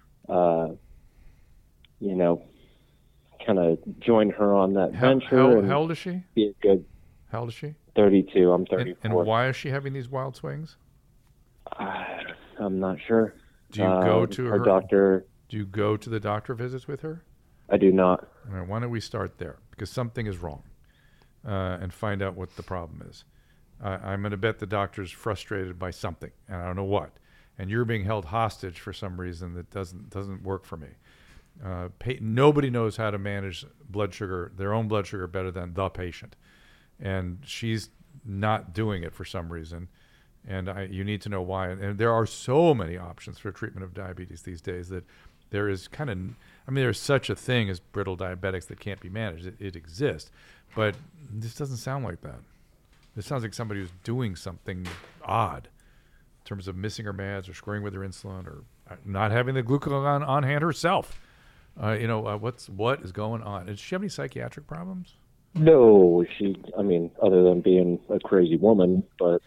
Speaker 11: kind of join her on that venture.
Speaker 4: How old is she?
Speaker 11: Be a good.
Speaker 4: How old is she?
Speaker 11: 32. I'm 34.
Speaker 4: And why is she having these wild swings?
Speaker 11: I'm not sure.
Speaker 4: Do you go to her
Speaker 11: doctor?
Speaker 4: Do you go to the doctor visits with her?
Speaker 11: I do not.
Speaker 4: All right, why don't we start there? Because something is wrong, and find out what the problem is. I'm going to bet the doctor's frustrated by something, and I don't know what. And you're being held hostage for some reason that doesn't work for me. Nobody knows how to manage their own blood sugar better than the patient. And she's not doing it for some reason. And you need to know why. And there are so many options for treatment of diabetes these days that there is there's such a thing as brittle diabetics that can't be managed. It exists. But this doesn't sound like that. This sounds like somebody who's doing something odd in terms of missing her meds or screwing with her insulin or not having the glucagon on hand herself. What is going on? Does she have any psychiatric problems?
Speaker 11: No, other than being a crazy woman, but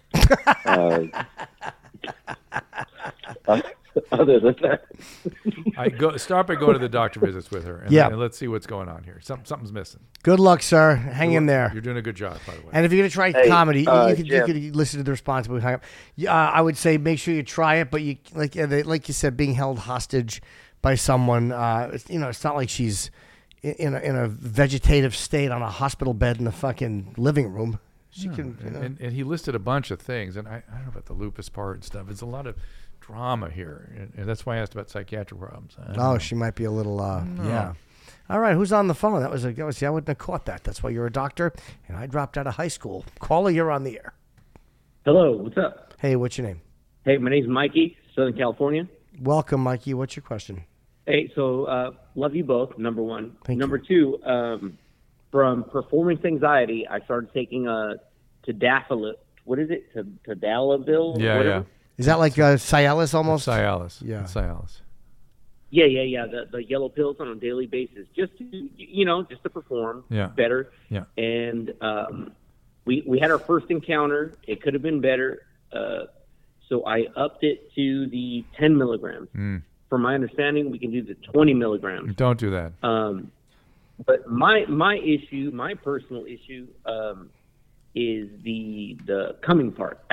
Speaker 11: other than that.
Speaker 4: Start by going to the doctor visits with her, and let's see what's going on here. Something's missing.
Speaker 2: Good luck, sir. Hang in there.
Speaker 4: You're doing a good job, by the way.
Speaker 2: And if you're going to try comedy, you could listen to the response. I would say make sure you try it, but you like you said, being held hostage by someone. It's not like she's in a vegetative state on a hospital bed in the fucking living room. She can,
Speaker 4: and he listed a bunch of things, and I don't know about the lupus part and stuff. It's a lot of drama here, and that's why I asked about psychiatric problems.
Speaker 2: She might be a little, yeah. All right, who's on the phone? I wouldn't have caught that. That's why you're a doctor, and I dropped out of high school. Caller, you're on the air.
Speaker 12: Hello, what's up?
Speaker 2: Hey, what's your name?
Speaker 12: Hey, my name's Mikey, Southern California.
Speaker 2: Welcome, Mikey. What's your question?
Speaker 12: Hey, so love you both, number one.
Speaker 2: Number
Speaker 12: two, from performance anxiety, I started taking tadalafil. What is it? Tadalafil?
Speaker 4: Yeah,
Speaker 12: whatever?
Speaker 4: yeah.
Speaker 2: Is that like Cialis almost?
Speaker 4: Cialis.
Speaker 2: Yeah.
Speaker 4: Cialis.
Speaker 12: Yeah. The yellow pills on a daily basis, just to perform better.
Speaker 4: Yeah.
Speaker 12: And we had our first encounter. It could have been better. So I upped it to the 10 milligrams. From my understanding, we can do the 20 milligrams.
Speaker 4: Don't do that.
Speaker 12: But my personal issue, is the coming part.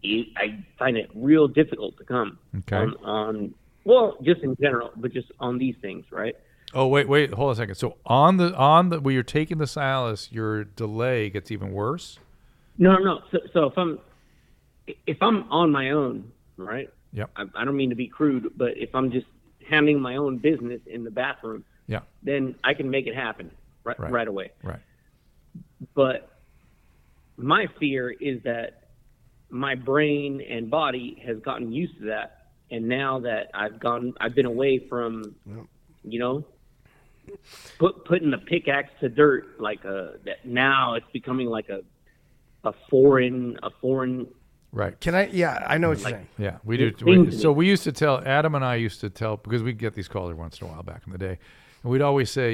Speaker 12: I find it real difficult to come
Speaker 4: Okay.
Speaker 12: on well, just in general, but just on these things, right?
Speaker 4: Oh, wait, hold on a second. So on the where you're taking the Cialis, your delay gets even worse?
Speaker 12: No. So if I'm on my own, right?
Speaker 4: Yep.
Speaker 12: I don't mean to be crude, but if I'm just handling my own business in the bathroom,
Speaker 4: Yeah.
Speaker 12: then I can make it happen right away.
Speaker 4: Right.
Speaker 12: But my fear is that my brain and body has gotten used to that, and now that I've been away from, putting the pickaxe to dirt, that now it's becoming like a foreign.
Speaker 4: Right.
Speaker 2: Can I? Yeah, I know what you're saying.
Speaker 4: Yeah, we do. We used to tell, Adam and I used to tell, because we'd get these calls every once in a while back in the day, and we'd always say,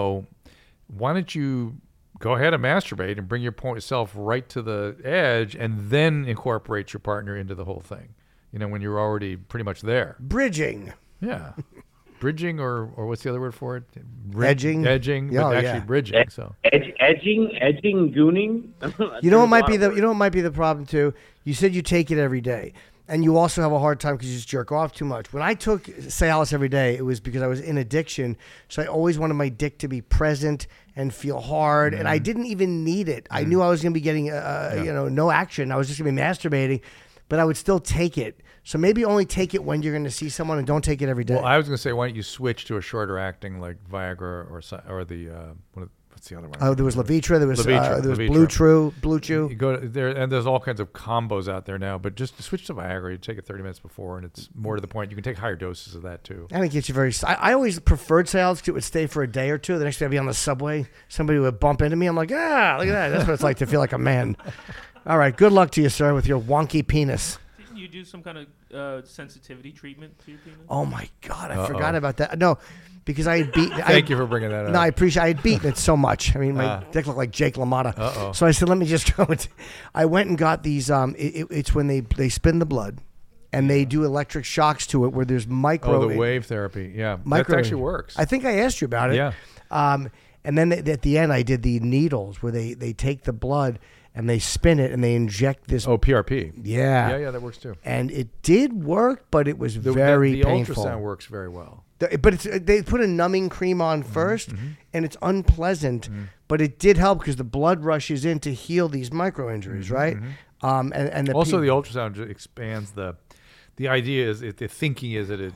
Speaker 4: why don't you go ahead and masturbate and bring yourself right to the edge and then incorporate your partner into the whole thing, when you're already pretty much there.
Speaker 2: Bridging.
Speaker 4: Yeah. Bridging or what's the other word for it?
Speaker 2: Edging.
Speaker 4: Edging, but actually bridging. So
Speaker 12: edging, gooning.
Speaker 2: You know what might be the problem too? You said you take it every day, and you also have a hard time because you just jerk off too much. When I took Cialis every day, it was because I was in addiction, so I always wanted my dick to be present and feel hard, and I didn't even need it. I knew I was going to be getting no action. I was just going to be masturbating, but I would still take it. So maybe only take it when you're going to see someone, and don't take it every day.
Speaker 4: Well, I was going to say, why don't you switch to a shorter acting like Viagra or the what's the other one?
Speaker 2: Oh, there was Levitra. There was
Speaker 4: Levitra.
Speaker 2: Blue Chew.
Speaker 4: You go there, and there's all kinds of combos out there now. But just switch to Viagra. You take it 30 minutes before, and it's more to the point. You can take higher doses of that too.
Speaker 2: And it gets you very. I always preferred Cialis because it would stay for a day or two. The next day I'd be on the subway. Somebody would bump into me. I'm like, look at that. That's what it's like to feel like a man. All right. Good luck to you, sir, with your wonky penis.
Speaker 9: Didn't you do some kind of sensitivity treatment to your penis?
Speaker 2: Oh my God, I forgot about that. No, because I had beaten.
Speaker 4: Thank you for bringing that up.
Speaker 2: No, I appreciate. I had beaten it so much. I mean, my dick looked like Jake LaMotta. So I said, let me just go. I went and got these. It's when they spin the blood, and they do electric shocks to it, where there's micro.
Speaker 4: Oh, the wave therapy. Yeah, that actually works.
Speaker 2: I think I asked you about it.
Speaker 4: Yeah.
Speaker 2: And then at the end, I did the needles where they take the blood and they spin it and they inject this.
Speaker 4: Oh, PRP.
Speaker 2: Yeah.
Speaker 4: Yeah, that works too.
Speaker 2: And it did work, but it was very painful.
Speaker 4: The ultrasound works very well.
Speaker 2: But they put a numbing cream on first, and it's unpleasant, but it did help because the blood rushes in to heal these micro injuries, right? And the
Speaker 4: also the ultrasound expands the idea is the thinking is that it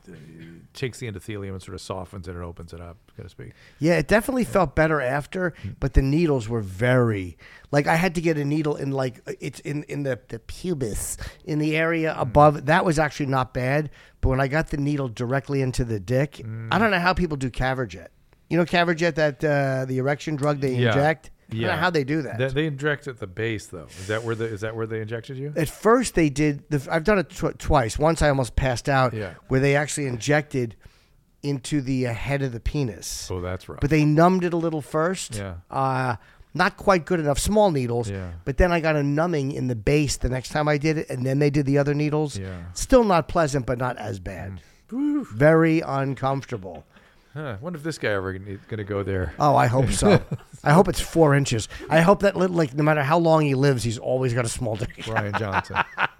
Speaker 4: takes the endothelium and sort of softens it and opens it up, so to speak.
Speaker 2: Yeah, it definitely felt better after, but the needles were very I had to get a needle in it's in the pubis, in the area above. That was actually not bad, but when I got the needle directly into the dick, I don't know how people do Caverjet. You know Caverjet, that the erection drug they inject? I don't know how they do that.
Speaker 4: They inject at the base, though. Is that where they injected you?
Speaker 2: At first, they did. I've done it twice. Once I almost passed out, where they actually injected into the head of the penis.
Speaker 4: Oh, that's right.
Speaker 2: But they numbed it a little first.
Speaker 4: Yeah.
Speaker 2: Not quite good enough. Small needles.
Speaker 4: Yeah.
Speaker 2: But then I got a numbing in the base the next time I did it, and then they did the other needles.
Speaker 4: Yeah.
Speaker 2: Still not pleasant, but not as bad. Very uncomfortable.
Speaker 4: I wonder if this guy ever going to go there.
Speaker 2: Oh, I hope so. I hope it's 4 inches. I hope that no matter how long he lives, he's always got a small dick.
Speaker 4: Brian Johnson.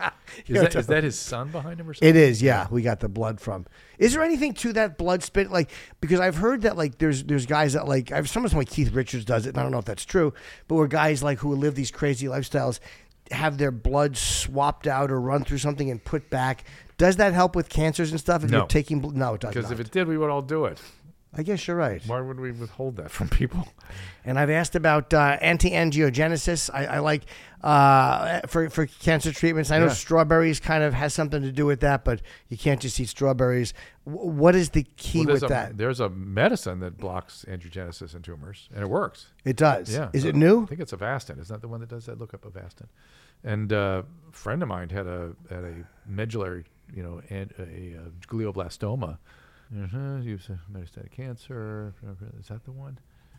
Speaker 4: Is that his son behind him or something?
Speaker 2: It is, yeah. We got the blood from. Is there anything to that blood spit? Because I've heard that there's guys that I've sometimes like Keith Richards does it, and I don't know if that's true, but where guys who live these crazy lifestyles have their blood swapped out or run through something and put back. Does that help with cancers and stuff? If
Speaker 4: no.
Speaker 2: You're taking no, it doesn't.
Speaker 4: Because if it did, we would all do it.
Speaker 2: I guess you're right.
Speaker 4: Why would we withhold that from people?
Speaker 2: And I've asked about anti-angiogenesis. I like for cancer treatments. I know strawberries kind of has something to do with that, but you can't just eat strawberries. What is the key with that?
Speaker 4: There's a medicine that blocks angiogenesis in tumors, and it works.
Speaker 2: It does?
Speaker 4: Yeah.
Speaker 2: Is it new?
Speaker 4: I think it's Avastin. Isn't that the one that does that? Look up Avastin. And a friend of mine had a medullary, and a glioblastoma. Use metastatic cancer. Is that the one?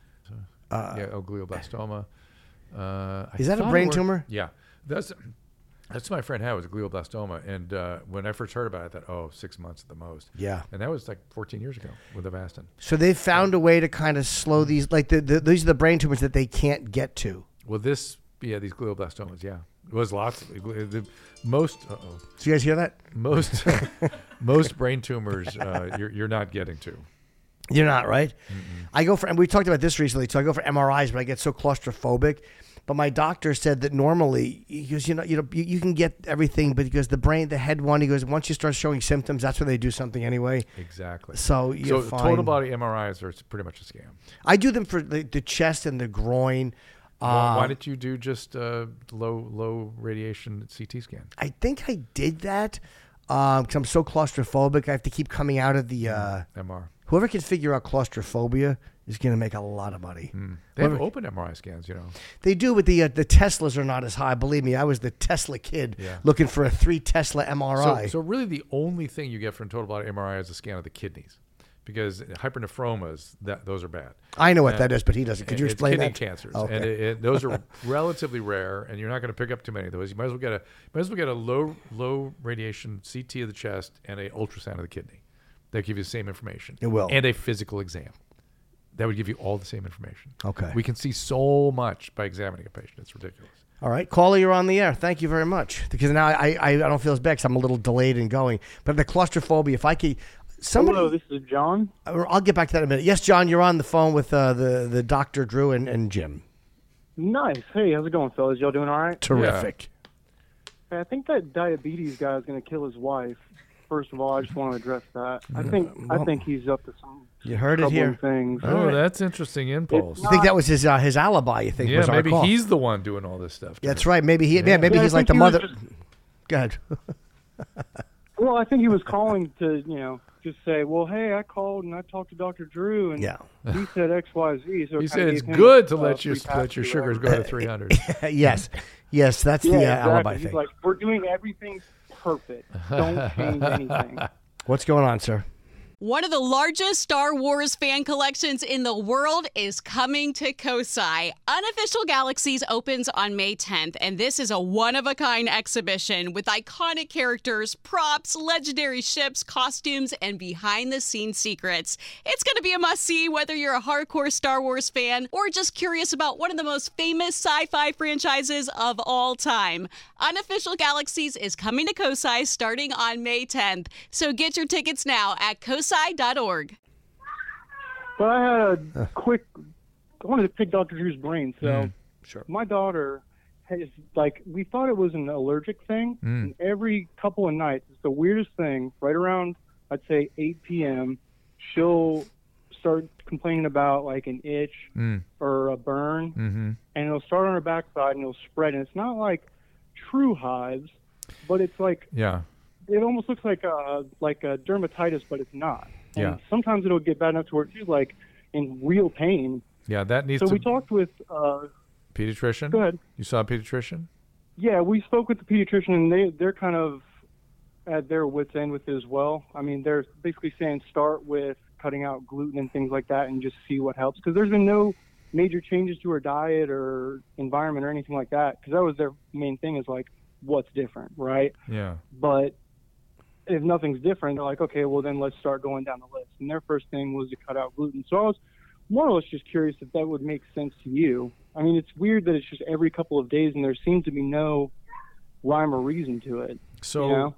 Speaker 4: Glioblastoma.
Speaker 2: Is that a brain tumor?
Speaker 4: Yeah, that's my friend had was a glioblastoma, and when I first heard about it, I thought, 6 months at the most.
Speaker 2: Yeah,
Speaker 4: and that was 14 years ago with Avastin.
Speaker 2: So they found a way to kind of slow these, these are the brain tumors that they can't get to.
Speaker 4: Well, these glioblastomas, yeah. It was lots. Most.
Speaker 2: Did you guys hear that?
Speaker 4: Most brain tumors you're not getting to.
Speaker 2: You're not, right? I go for, and we talked about this recently, so I go for MRIs, but I get so claustrophobic. But my doctor said that normally, he goes, you can get everything, but because the brain, the head one, he goes, once you start showing symptoms, that's when they do something anyway.
Speaker 4: Exactly.
Speaker 2: So you're fine.
Speaker 4: Total body MRIs are pretty much a scam.
Speaker 2: I do them for the chest and the groin.
Speaker 4: Why did you do just low radiation CT scan?
Speaker 2: I think I did that because I'm so claustrophobic. I have to keep coming out of the
Speaker 4: MR.
Speaker 2: Whoever can figure out claustrophobia is going to make a lot of money.
Speaker 4: They have open MRI scans,
Speaker 2: They do, but the Teslas are not as high. Believe me, I was the Tesla kid looking for a 3 Tesla MRI.
Speaker 4: So really the only thing you get from total body MRI is a scan of the kidneys. Because hypernephroma, those are bad.
Speaker 2: I know what that is, but he doesn't. Could you explain that?
Speaker 4: It's kidney cancers,
Speaker 2: okay.
Speaker 4: and those are relatively rare, and you're not going to pick up too many of those. You might as well get a low radiation CT of the chest and a ultrasound of the kidney. They give you the same information.
Speaker 2: It will.
Speaker 4: And a physical exam. That would give you all the same information.
Speaker 2: Okay.
Speaker 4: We can see so much by examining a patient. It's ridiculous.
Speaker 2: All right. Caller, you're on the air. Thank you very much. Because now I don't feel as bad because I'm a little delayed in going. But the claustrophobia, if I could...
Speaker 13: Hello, this is John.
Speaker 2: I'll get back to that in a minute. Yes, John, you're on the phone with the Dr. Drew and Jim.
Speaker 13: Nice. Hey, how's it going, fellas? Y'all doing all right?
Speaker 2: Terrific.
Speaker 13: Yeah. I think that diabetes guy is going to kill his wife. First of all, I just want to address that. I think he's up to some
Speaker 2: you heard it here.
Speaker 13: Things.
Speaker 4: Oh, that's interesting impulse.
Speaker 2: You think that was his alibi? You think?
Speaker 4: Yeah,
Speaker 2: was
Speaker 4: maybe
Speaker 2: our call.
Speaker 4: he's the one doing all this stuff.
Speaker 2: That's right. Maybe maybe he's like the mother. Go ahead.
Speaker 13: Well, I think he was calling to just say, well, hey, I called and I talked to Dr. Drew and he said X, Y, Z. So
Speaker 4: he said it's good to let your sugars go to 300.
Speaker 2: Yes, that's the
Speaker 13: exactly.
Speaker 2: alibi
Speaker 13: He's
Speaker 2: thing.
Speaker 13: like, we're doing everything perfect. Don't change anything.
Speaker 2: What's going on, sir?
Speaker 1: One of the largest Star Wars fan collections in the world is coming to Kosai. Unofficial Galaxies opens on May 10th, and this is a one-of-a-kind exhibition with iconic characters, props, legendary ships, costumes, and behind-the-scenes secrets. It's going to be a must-see whether you're a hardcore Star Wars fan or just curious about one of the most famous sci-fi franchises of all time. Unofficial Galaxies is coming to Kosai starting on May 10th, so get your tickets now at kosai.org.
Speaker 13: But I had a quick, I wanted to pick Dr. Drew's brain. So
Speaker 2: sure.
Speaker 13: My daughter has, we thought it was an allergic thing. And every couple of nights, it's the weirdest thing, right around, I'd say 8 p.m., she'll start complaining about an itch or a burn. And it'll start on her backside and it'll spread. And it's not like true hives, but it's it almost looks like a dermatitis, but it's not. And sometimes it'll get bad enough to where she's in real pain.
Speaker 4: Yeah, that needs
Speaker 13: so
Speaker 4: to...
Speaker 13: we talked with...
Speaker 4: pediatrician?
Speaker 13: Go ahead.
Speaker 4: You saw a pediatrician?
Speaker 13: Yeah, we spoke with the pediatrician, and they're kind of at their wits' end with it as well. I mean, they're basically saying start with cutting out gluten and things like that and just see what helps. Because there's been no major changes to her diet or environment or anything like that. Because that was their main thing is, what's different, right?
Speaker 4: Yeah.
Speaker 13: But if nothing's different, they're like, okay, well, then let's start going down the list. And their first thing was to cut out gluten. So I was more or less just curious if that would make sense to you. I mean, it's weird that it's just every couple of days and there seems to be no rhyme or reason to it.
Speaker 4: So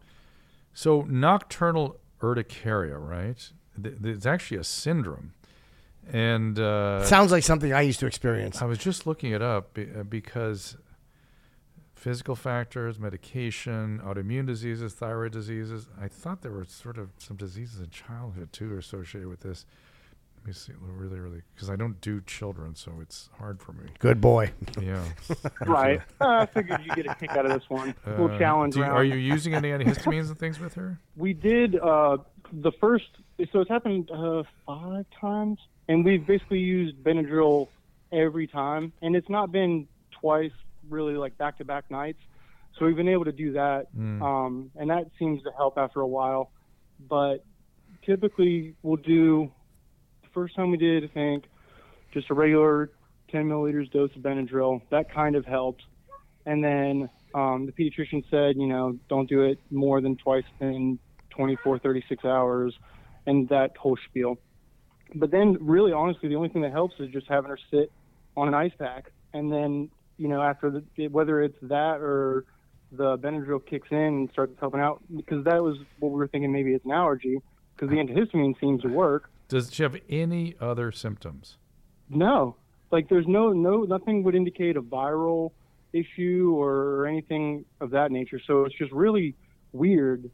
Speaker 4: nocturnal urticaria, right? It's actually a syndrome. And
Speaker 2: sounds like something I used to experience.
Speaker 4: I was just looking it up because... physical factors, medication, autoimmune diseases, thyroid diseases. I thought there were sort of some diseases in childhood, too, associated with this. Let me see, really, because I don't do children, so it's hard for me.
Speaker 2: Good boy.
Speaker 4: Yeah.
Speaker 13: Right. I figured you'd get a kick out of this one. We'll challenge
Speaker 4: Are you using any antihistamines and things with her?
Speaker 13: We did the first, so it's happened 5 times, and we've basically used Benadryl every time, and it's not been twice, really back-to-back nights, so we've been able to do that, and that seems to help after a while. But typically we'll do, the first time we did, I think, just a regular 10 milliliters dose of Benadryl. That kind of helped. And then the pediatrician said, don't do it more than twice in 24, 36 hours, and that whole spiel. But then really, honestly, the only thing that helps is just having her sit on an ice pack. And then after whether it's that or the Benadryl kicks in and starts helping out, because that was what we were thinking, maybe it's an allergy, because the antihistamine seems to work.
Speaker 4: Does she have any other symptoms?
Speaker 13: No, like there's nothing would indicate a viral issue or anything of that nature. So it's just really weird,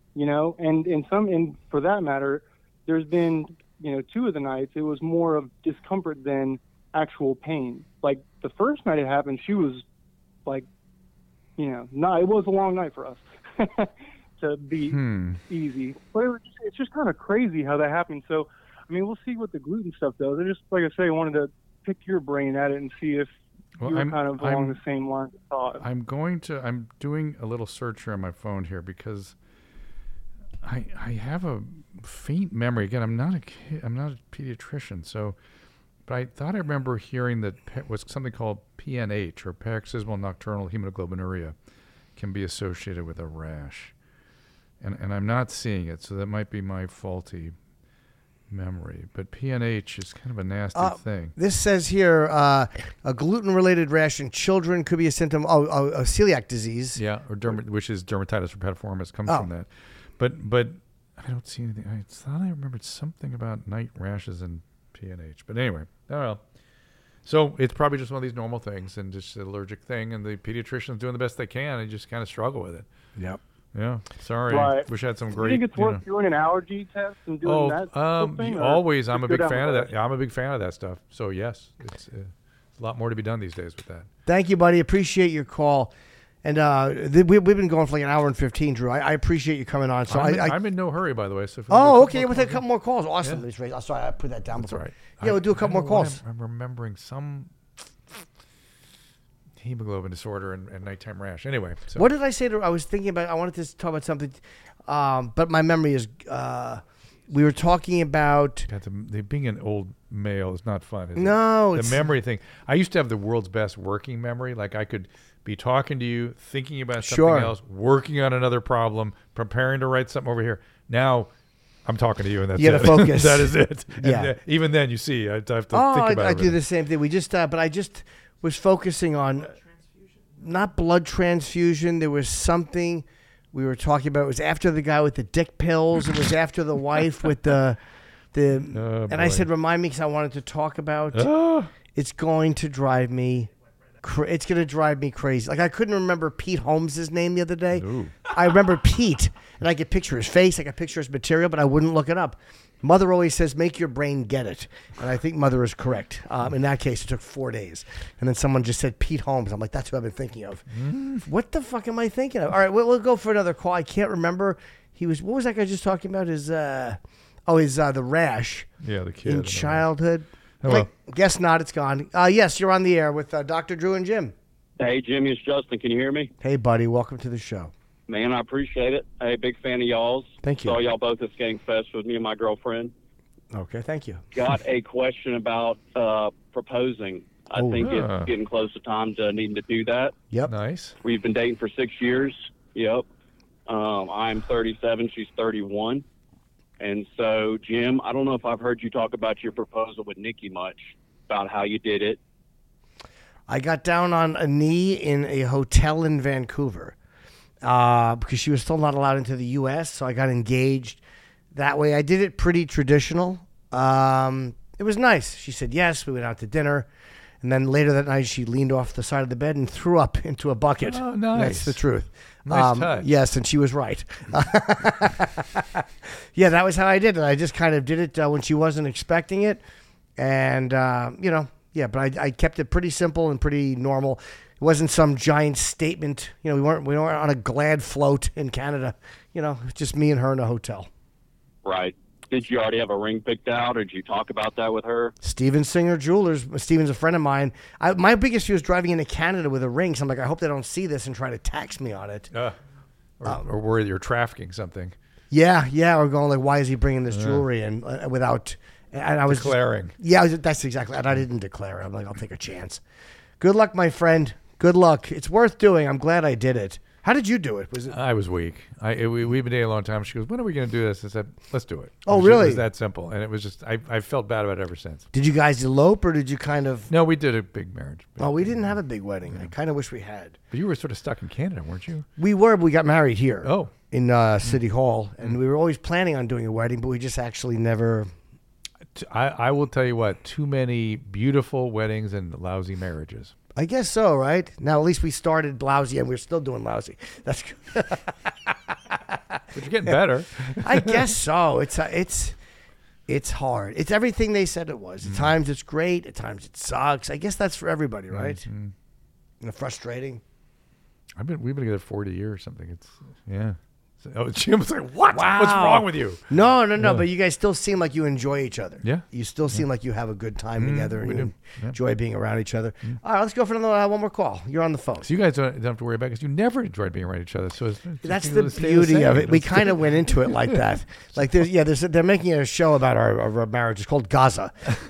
Speaker 13: and for that matter, there's been, 2 of the nights, it was more of discomfort than actual pain. Like the first night it happened, she was like, it was a long night for us to be easy. But it's just kind of crazy how that happened. So, I mean, we'll see what the gluten stuff does. I just, like I say, wanted to pick your brain at it and see if you're kind of along the same lines of thought.
Speaker 4: I'm doing a little search here on my phone here because I have a faint memory. Again, I'm not a pediatrician, so, but I thought I remember hearing that was something called PNH, or paroxysmal nocturnal hemoglobinuria, can be associated with a rash, and I'm not seeing it, so that might be my faulty memory. But PNH is kind of a nasty thing.
Speaker 2: This says here, a gluten-related rash in children could be a symptom of celiac disease.
Speaker 4: Yeah, or which is dermatitis herpetiformis, comes from that. But I don't see anything. I thought I remembered something about night rashes and PNH. But anyway, so it's probably just one of these normal things and just an allergic thing, and the pediatrician's doing the best they can and just kind of struggle with it.
Speaker 2: Yep.
Speaker 4: Yeah. Sorry.
Speaker 13: Right.
Speaker 4: Wish I had some great.
Speaker 13: Do you think it's worth doing an allergy test and doing that sort of thing?
Speaker 4: Always. I'm a big fan of that. Yeah, I'm a big fan of that stuff. So yes, it's a lot more to be done these days with that.
Speaker 2: Thank you, buddy. Appreciate your call. And we've been going for like an hour and 15, Drew. I appreciate you coming on. So
Speaker 4: I'm in no hurry, by the way. So
Speaker 2: okay. We'll take a couple more calls. Awesome. Yeah. Sorry, I put that down before.
Speaker 4: That's right.
Speaker 2: Yeah, we'll do a couple more calls.
Speaker 4: I'm remembering some hemoglobin disorder and nighttime rash. Anyway. So.
Speaker 2: What did I say? I was thinking about, I wanted to talk about something, but my memory is, we were talking about.
Speaker 4: God, being an old male is not fun, is
Speaker 2: no,
Speaker 4: it? The memory thing. I used to have the world's best working memory. Like I could be talking to you, thinking about something else, working on another problem, preparing to write something over here. Now, I'm talking to you, and that's it.
Speaker 2: You got to focus.
Speaker 4: That is it.
Speaker 2: Yeah.
Speaker 4: And, even then, you see, I have to think about it.
Speaker 2: I do the same thing. We just, but I just was focusing on not blood transfusion. There was something we were talking about. It was after the guy with the dick pills. It was after the wife with the. And I said, remind me, because I wanted to talk about. It's going to drive me. It's going to drive me crazy. Like, I couldn't remember Pete Holmes' name the other day.
Speaker 4: Ooh.
Speaker 2: I remember Pete, and I could picture his face, I could picture his material, but I wouldn't look it up. Mother always says, make your brain get it. And I think Mother is correct. In that case, it took 4 days. And then someone just said Pete Holmes. I'm like, that's who I've been thinking of. What the fuck am I thinking of? All right, we'll go for another call. I can't remember. What was that guy just talking about? The rash.
Speaker 4: Yeah, the kid.
Speaker 2: In childhood.
Speaker 4: Hello.
Speaker 2: Guess not. It's gone. Yes, you're on the air with Dr. Drew and Jim.
Speaker 14: Hey, Jimmy, it's Justin. Can you hear me?
Speaker 2: Hey, buddy. Welcome to the show.
Speaker 14: Man, I appreciate it. Hey, big fan of y'all's.
Speaker 2: Thank you.
Speaker 14: Saw y'all both at Skank Fest with me and my girlfriend.
Speaker 2: Okay, thank you.
Speaker 14: Got a question about proposing. I think it's getting close to time to needing to do that.
Speaker 2: Yep.
Speaker 4: Nice.
Speaker 14: We've been dating for 6 years. Yep. I'm 37. She's 31. And so, Jim, I don't know if I've heard you talk about your proposal with Nikki much, about how you did it.
Speaker 2: I got down on a knee in a hotel in Vancouver because she was still not allowed into the U.S., so I got engaged that way. I did it pretty traditional. It was nice. She said yes. We went out to dinner. And then later that night, she leaned off the side of the bed and threw up into a bucket.
Speaker 4: Oh, nice.
Speaker 2: That's the truth.
Speaker 4: Nice touch.
Speaker 2: Yes, and she was right. Yeah, that was how I did it. I just kind of did it when she wasn't expecting it. And, but I kept it pretty simple and pretty normal. It wasn't some giant statement. We weren't on a glad float in Canada. It was just me and her in a hotel.
Speaker 14: Right. Did you already have a ring picked out, or did you talk about that with her?
Speaker 2: Steven Singer Jewelers. Steven's a friend of mine. My biggest fear was driving into Canada with a ring. So I'm like, I hope they don't see this and try to tax me on it.
Speaker 4: Or worry you're trafficking something.
Speaker 2: Yeah. Or going like, why is he bringing this jewelry and without? And I was
Speaker 4: declaring.
Speaker 2: That's exactly. And I didn't declare it. I'm like, I'll take a chance. Good luck, my friend. Good luck. It's worth doing. I'm glad I did it. How did you do it? Was it?
Speaker 4: I was weak. We've been dating a long time. She goes, "When are we going to do this?" I said, "Let's do it."
Speaker 2: Oh,
Speaker 4: It
Speaker 2: really?
Speaker 4: was that simple, and it was just I felt bad about it ever since.
Speaker 2: Did you guys elope, or did you kind of?
Speaker 4: No, we did a big marriage.
Speaker 2: Oh, we didn't have a big wedding. I kind of wish we had.
Speaker 4: But you were sort of stuck in Canada, weren't you?
Speaker 2: We were, but we got married here.
Speaker 4: Oh.
Speaker 2: In City Hall, and we were always planning on doing a wedding, but we just actually never.
Speaker 4: I will tell you what, too many beautiful weddings and lousy marriages.
Speaker 2: I guess so, right? Now at least we started lousy, and we're still doing lousy. That's good.
Speaker 4: But you're getting better.
Speaker 2: I guess so. It's hard. It's everything they said it was. At times it's great. At times it sucks. I guess that's for everybody, right? And frustrating.
Speaker 4: We've been together 40 years or something. It's Jim was like, "What?
Speaker 2: Wow.
Speaker 4: What's wrong with you?"
Speaker 2: No.
Speaker 4: Yeah.
Speaker 2: But you guys still seem like you enjoy each other.
Speaker 4: Yeah.
Speaker 2: You still seem like you have a good time together, and
Speaker 4: we
Speaker 2: you
Speaker 4: do. Yeah.
Speaker 2: enjoy being around each other. All right, let's go for one more call. You're on the phone.
Speaker 4: So you guys don't have to worry about it because you never enjoyed being around each other. So
Speaker 2: That's the beauty of it. We kind of went into it like that. Like they're making a show about our marriage. It's called Gaza.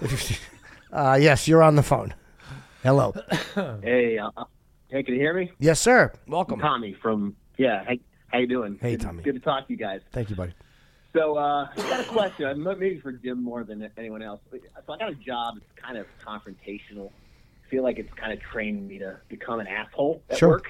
Speaker 2: Yes, you're on the phone. Hello.
Speaker 12: Hey, can you hear me?
Speaker 2: Yes, sir. Welcome.
Speaker 12: Tommy from Hey, how you doing?
Speaker 2: Hey,
Speaker 12: Good-
Speaker 2: Tommy.
Speaker 12: Good to talk to you guys.
Speaker 2: Thank you, buddy.
Speaker 12: So I got a question, maybe for Jim more than anyone else. So I got a job that's kind of confrontational. I feel like it's kind of trained me to become an asshole at work.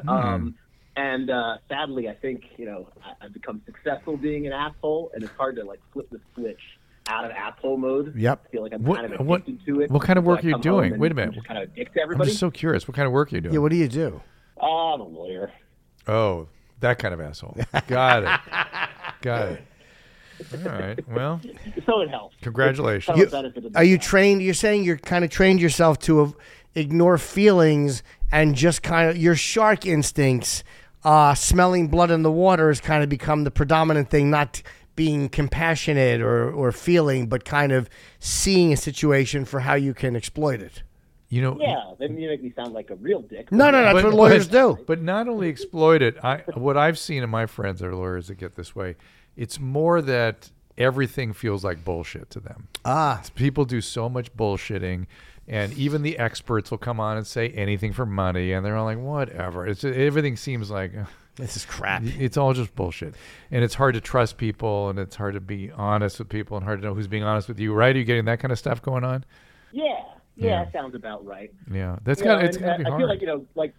Speaker 12: And sadly, I think I've become successful being an asshole, and it's hard to like flip the switch out of asshole mode.
Speaker 2: Yep.
Speaker 12: I feel like I'm kind of addicted to it.
Speaker 4: What kind of
Speaker 12: So
Speaker 4: work
Speaker 12: I
Speaker 4: are you
Speaker 12: come home
Speaker 4: doing?
Speaker 12: and
Speaker 4: Wait a minute.
Speaker 12: just kind of dick to
Speaker 4: I'm
Speaker 12: everybody.
Speaker 4: just so curious. What kind of work are you doing?
Speaker 2: Yeah, what do you do?
Speaker 12: Oh, I'm a lawyer.
Speaker 4: Oh, that kind of asshole. Got it. Got it. All right. Well,
Speaker 12: So it helps.
Speaker 4: congratulations.
Speaker 2: Are you trained? You're saying you're kind of trained yourself to ignore feelings and just kind of your shark instincts, smelling blood in the water has kind of become the predominant thing, not being compassionate or feeling, but kind of seeing a situation for how you can exploit it.
Speaker 12: Yeah, then you make me sound like a real dick.
Speaker 2: No, that's what lawyers do.
Speaker 4: But not only exploit it. What I've seen in my friends that are lawyers that get this way, it's more that everything feels like bullshit to them. People do so much bullshitting, and even the experts will come on and say anything for money, and they're all like, whatever. Everything seems like
Speaker 2: this is crap.
Speaker 4: It's all just bullshit, and it's hard to trust people, and it's hard to be honest with people, and hard to know who's being honest with you. Right? Are you getting that kind of stuff going on?
Speaker 12: Yeah, that sounds about right.
Speaker 4: Yeah, that's kind of it's gonna be
Speaker 12: I
Speaker 4: hard.
Speaker 12: feel like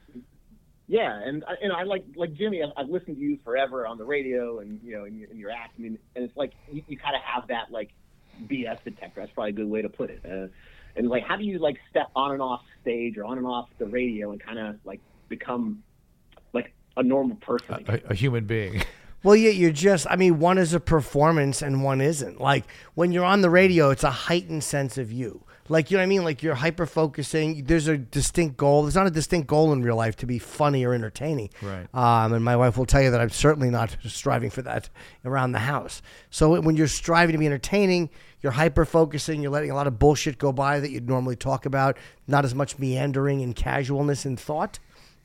Speaker 12: and I like Jimmy. I've listened to you forever on the radio, and in your act. I mean, and it's like you kind of have that like BS detector. That's probably a good way to put it. And like, how do you like step on and off stage or on and off the radio and kind of like become like a normal person?
Speaker 4: A human being.
Speaker 2: Well, yeah, one is a performance and one isn't. Like when you're on the radio, it's a heightened sense of you. Like, you know what I mean? Like you're hyper-focusing. There's a distinct goal. There's not a distinct goal in real life to be funny or entertaining.
Speaker 4: Right.
Speaker 2: And my wife will tell you that I'm certainly not striving for that around the house. So when you're striving to be entertaining, you're hyper-focusing. You're letting a lot of bullshit go by that you'd normally talk about. Not as much meandering and casualness in thought.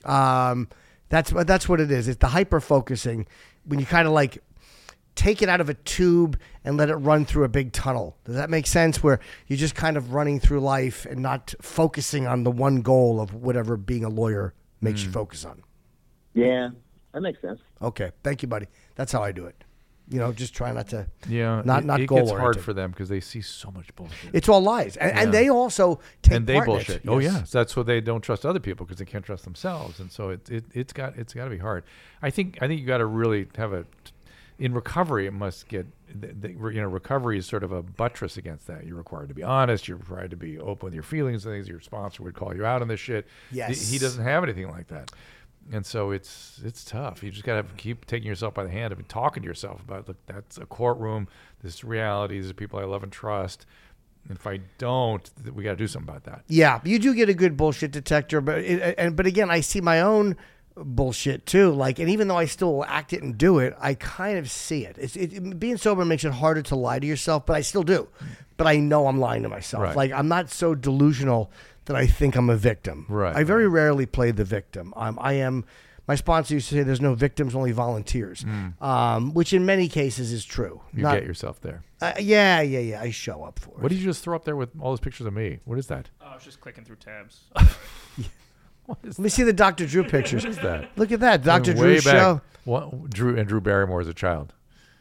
Speaker 2: That's what it is. It's the hyper-focusing when you kind of like take it out of a tube and let it run through a big tunnel. Does that make sense? Where you're just kind of running through life and not focusing on the one goal of whatever being a lawyer makes you focus on.
Speaker 12: Yeah, that makes sense.
Speaker 2: Okay. Thank you, buddy. That's how I do it. Just try not to
Speaker 4: It
Speaker 2: goal
Speaker 4: gets
Speaker 2: oriented.
Speaker 4: hard for them because they see so much bullshit.
Speaker 2: It's all lies. And they also take
Speaker 4: and they
Speaker 2: part in
Speaker 4: bullshit.
Speaker 2: it.
Speaker 4: Oh
Speaker 2: Yes.
Speaker 4: yeah, that's what they don't trust other people because they can't trust themselves, and so it's got to be hard. I think you got to really have in recovery. It must get recovery is sort of a buttress against that. You're required to be honest. You're required to be open with your feelings and things. Your sponsor would call you out on this shit.
Speaker 2: Yes.
Speaker 4: He doesn't have anything like that. And so it's tough. You just got to keep taking yourself by the hand and talking to yourself about, look, that's a courtroom. This is reality. These are people I love and trust. And if I don't, we got to do something about that.
Speaker 2: Yeah, you do get a good bullshit detector, but again, I see my own bullshit too. Like, and even though I still act it and do it, I kind of see it. Being sober makes it harder to lie to yourself, but I still do. But I know I'm lying to myself.
Speaker 4: Right.
Speaker 2: Like, I'm not so delusional that I think I'm a victim.
Speaker 4: Right.
Speaker 2: I very rarely play the victim. I am. My sponsor used to say, "There's no victims, only volunteers," which in many cases is true.
Speaker 4: You get yourself there.
Speaker 2: Yeah. I show up for it.
Speaker 4: What did you just throw up there with all those pictures of me? What is that?
Speaker 9: Oh, I was just clicking through tabs.
Speaker 2: Let me see the Dr. Drew pictures.
Speaker 4: What is that?
Speaker 2: Look at that, Dr.
Speaker 4: Way
Speaker 2: Drew's
Speaker 4: back.
Speaker 2: show.
Speaker 4: What, Drew Barrymore as a child.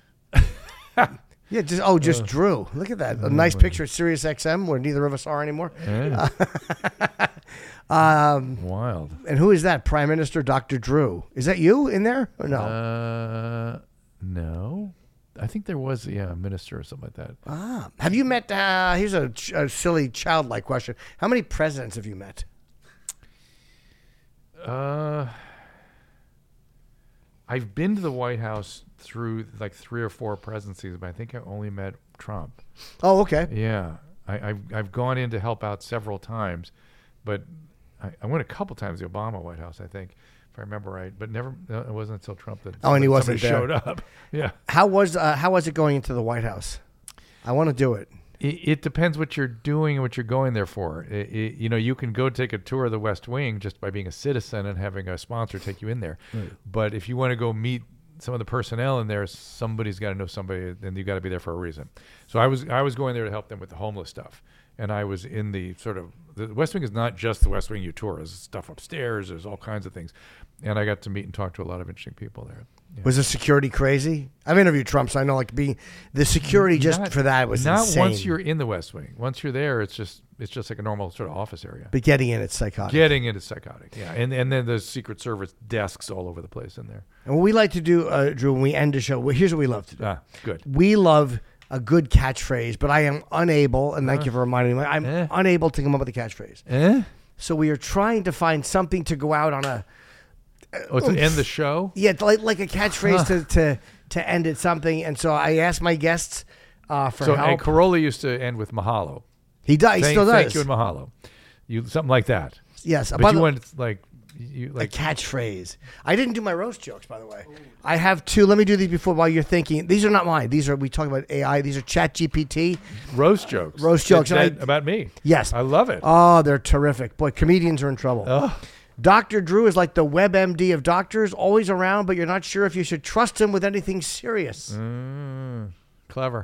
Speaker 2: Yeah, just Drew. Look at that. A nice picture at Sirius XM where neither of us are anymore.
Speaker 4: Yeah. Wild.
Speaker 2: And who is that? Prime Minister Dr. Drew. Is that you in there or no?
Speaker 4: No. I think there was a minister or something like that.
Speaker 2: Have you met, here's a silly childlike question. How many presidents have you met?
Speaker 4: I've been to the White House through like 3 or 4 presidencies, but I think I only met Trump.
Speaker 2: Oh, okay.
Speaker 4: Yeah. I've gone in to help out several times, but I went a couple times to the Obama White House, I think, if I remember right. But never. It wasn't until Trump that
Speaker 2: And he wasn't there.
Speaker 4: showed up. Yeah.
Speaker 2: How was it going into the White House? I want to do it.
Speaker 4: It depends what you're doing and what you're going there for. You can go take a tour of the West Wing just by being a citizen and having a sponsor take you in there.
Speaker 2: Right.
Speaker 4: But if you want to go meet some of the personnel in there, somebody's got to know somebody, and you got to be there for a reason. So I was going there to help them with the homeless stuff, and I was in the West Wing is not just the West Wing you tour. There's stuff upstairs. There's all kinds of things, and I got to meet and talk to a lot of interesting people there. Yeah.
Speaker 2: Was the security crazy? I've interviewed Trump, so I know the security for that was
Speaker 4: not
Speaker 2: insane.
Speaker 4: Once you're in the West Wing. Once you're there, it's just like a normal sort of office area.
Speaker 2: But getting in, it's psychotic.
Speaker 4: Yeah. And then there's Secret Service desks all over the place in there.
Speaker 2: And what we like to do, Drew, when we end the show, here's what we love to do.
Speaker 4: Good.
Speaker 2: We love a good catchphrase, but I am unable, and thank you for reminding me, I'm unable to come up with a catchphrase. So we are trying to find something to go out on a...
Speaker 4: to end the show?
Speaker 2: Yeah, like a catchphrase to end it something. And so I asked my guests for help.
Speaker 4: And Carolla used to end with mahalo.
Speaker 2: He does. He still does.
Speaker 4: Thank you and mahalo. Something like that.
Speaker 2: Yes.
Speaker 4: But you went like
Speaker 2: a catchphrase. I didn't do my roast jokes, by the way. I have 2. Let me do these while you're thinking. These are not mine. We talk about AI. These are ChatGPT.
Speaker 4: Roast jokes. About me.
Speaker 2: Yes.
Speaker 4: I love it.
Speaker 2: Oh, they're terrific. Boy, comedians are in trouble.
Speaker 4: Oh.
Speaker 2: Dr. Drew is like the WebMD of doctors, always around, but you're not sure if you should trust him with anything serious.
Speaker 4: Clever.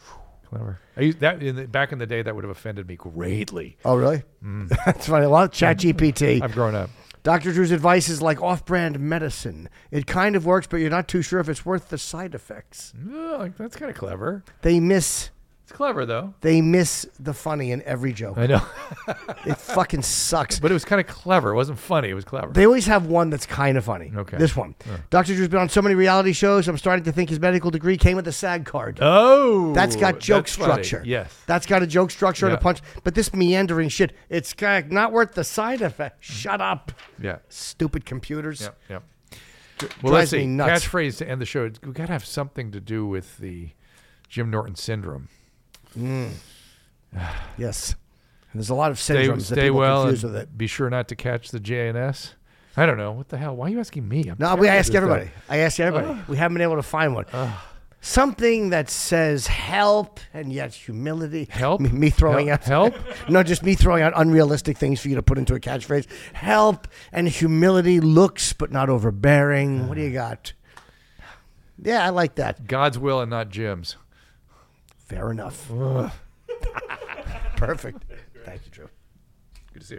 Speaker 4: Back in the day, that would have offended me greatly.
Speaker 2: Oh, really? That's funny. A lot of ChatGPT.
Speaker 4: I've grown up.
Speaker 2: Dr. Drew's advice is like off-brand medicine. It kind of works, but you're not too sure if it's worth the side effects.
Speaker 4: That's kind of clever.
Speaker 2: It's
Speaker 4: clever, though.
Speaker 2: They miss the funny in every joke.
Speaker 4: I know.
Speaker 2: It fucking sucks.
Speaker 4: But it was kind of clever. It wasn't funny. It was clever.
Speaker 2: They always have one that's kind of funny.
Speaker 4: Okay.
Speaker 2: This one. Dr. Drew's been on so many reality shows, I'm starting to think his medical degree came with a SAG card.
Speaker 4: Oh.
Speaker 2: That's got joke
Speaker 4: that's
Speaker 2: structure.
Speaker 4: Funny. Yes.
Speaker 2: That's got a joke structure and a punch. But this meandering shit, it's not worth the side effect. Shut up.
Speaker 4: Yeah.
Speaker 2: Stupid computers.
Speaker 4: Yeah. Well, let's see.
Speaker 2: Me nuts.
Speaker 4: Catchphrase to end the show. We got to have something to do with the Jim Norton syndrome.
Speaker 2: Yes. And there's a lot of syndromes that
Speaker 4: stay
Speaker 2: people
Speaker 4: well
Speaker 2: confuse with it.
Speaker 4: Be sure not to catch the JNS. I don't know. What the hell? Why are you asking me?
Speaker 2: We ask everybody. I ask everybody. We haven't been able to find one. Something that says help and yet humility.
Speaker 4: Help?
Speaker 2: Me throwing out
Speaker 4: help?
Speaker 2: No, just me throwing out unrealistic things for you to put into a catchphrase. Help and humility, looks but not overbearing. What do you got? Yeah, I like that.
Speaker 4: God's will and not Jim's.
Speaker 2: Fair enough. Perfect. Thank you, Drew.
Speaker 4: Good to see you.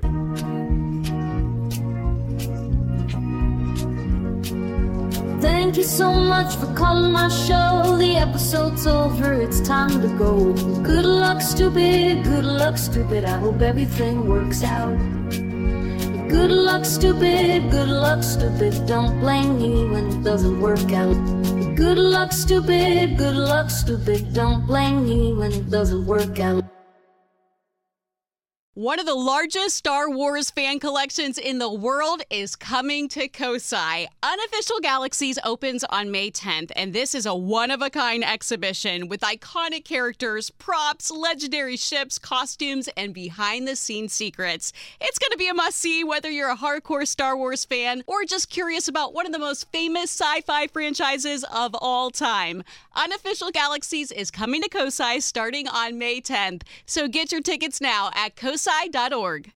Speaker 15: Thank you so much for calling my show. The episode's over, it's time to go. Good luck, stupid. Good luck, stupid. I hope everything works out. Good luck, stupid. Good luck, stupid. Don't blame me when it doesn't work out. Good luck, stupid. Good luck, stupid. Don't blame me when it doesn't work out.
Speaker 1: One of the largest Star Wars fan collections in the world is coming to Kosai. Unofficial Galaxies opens on May 10th, and this is a one-of-a-kind exhibition with iconic characters, props, legendary ships, costumes, and behind-the-scenes secrets. It's going to be a must-see whether you're a hardcore Star Wars fan or just curious about one of the most famous sci-fi franchises of all time. Unofficial Galaxies is coming to Kosai starting on May 10th, so get your tickets now at kosai.org.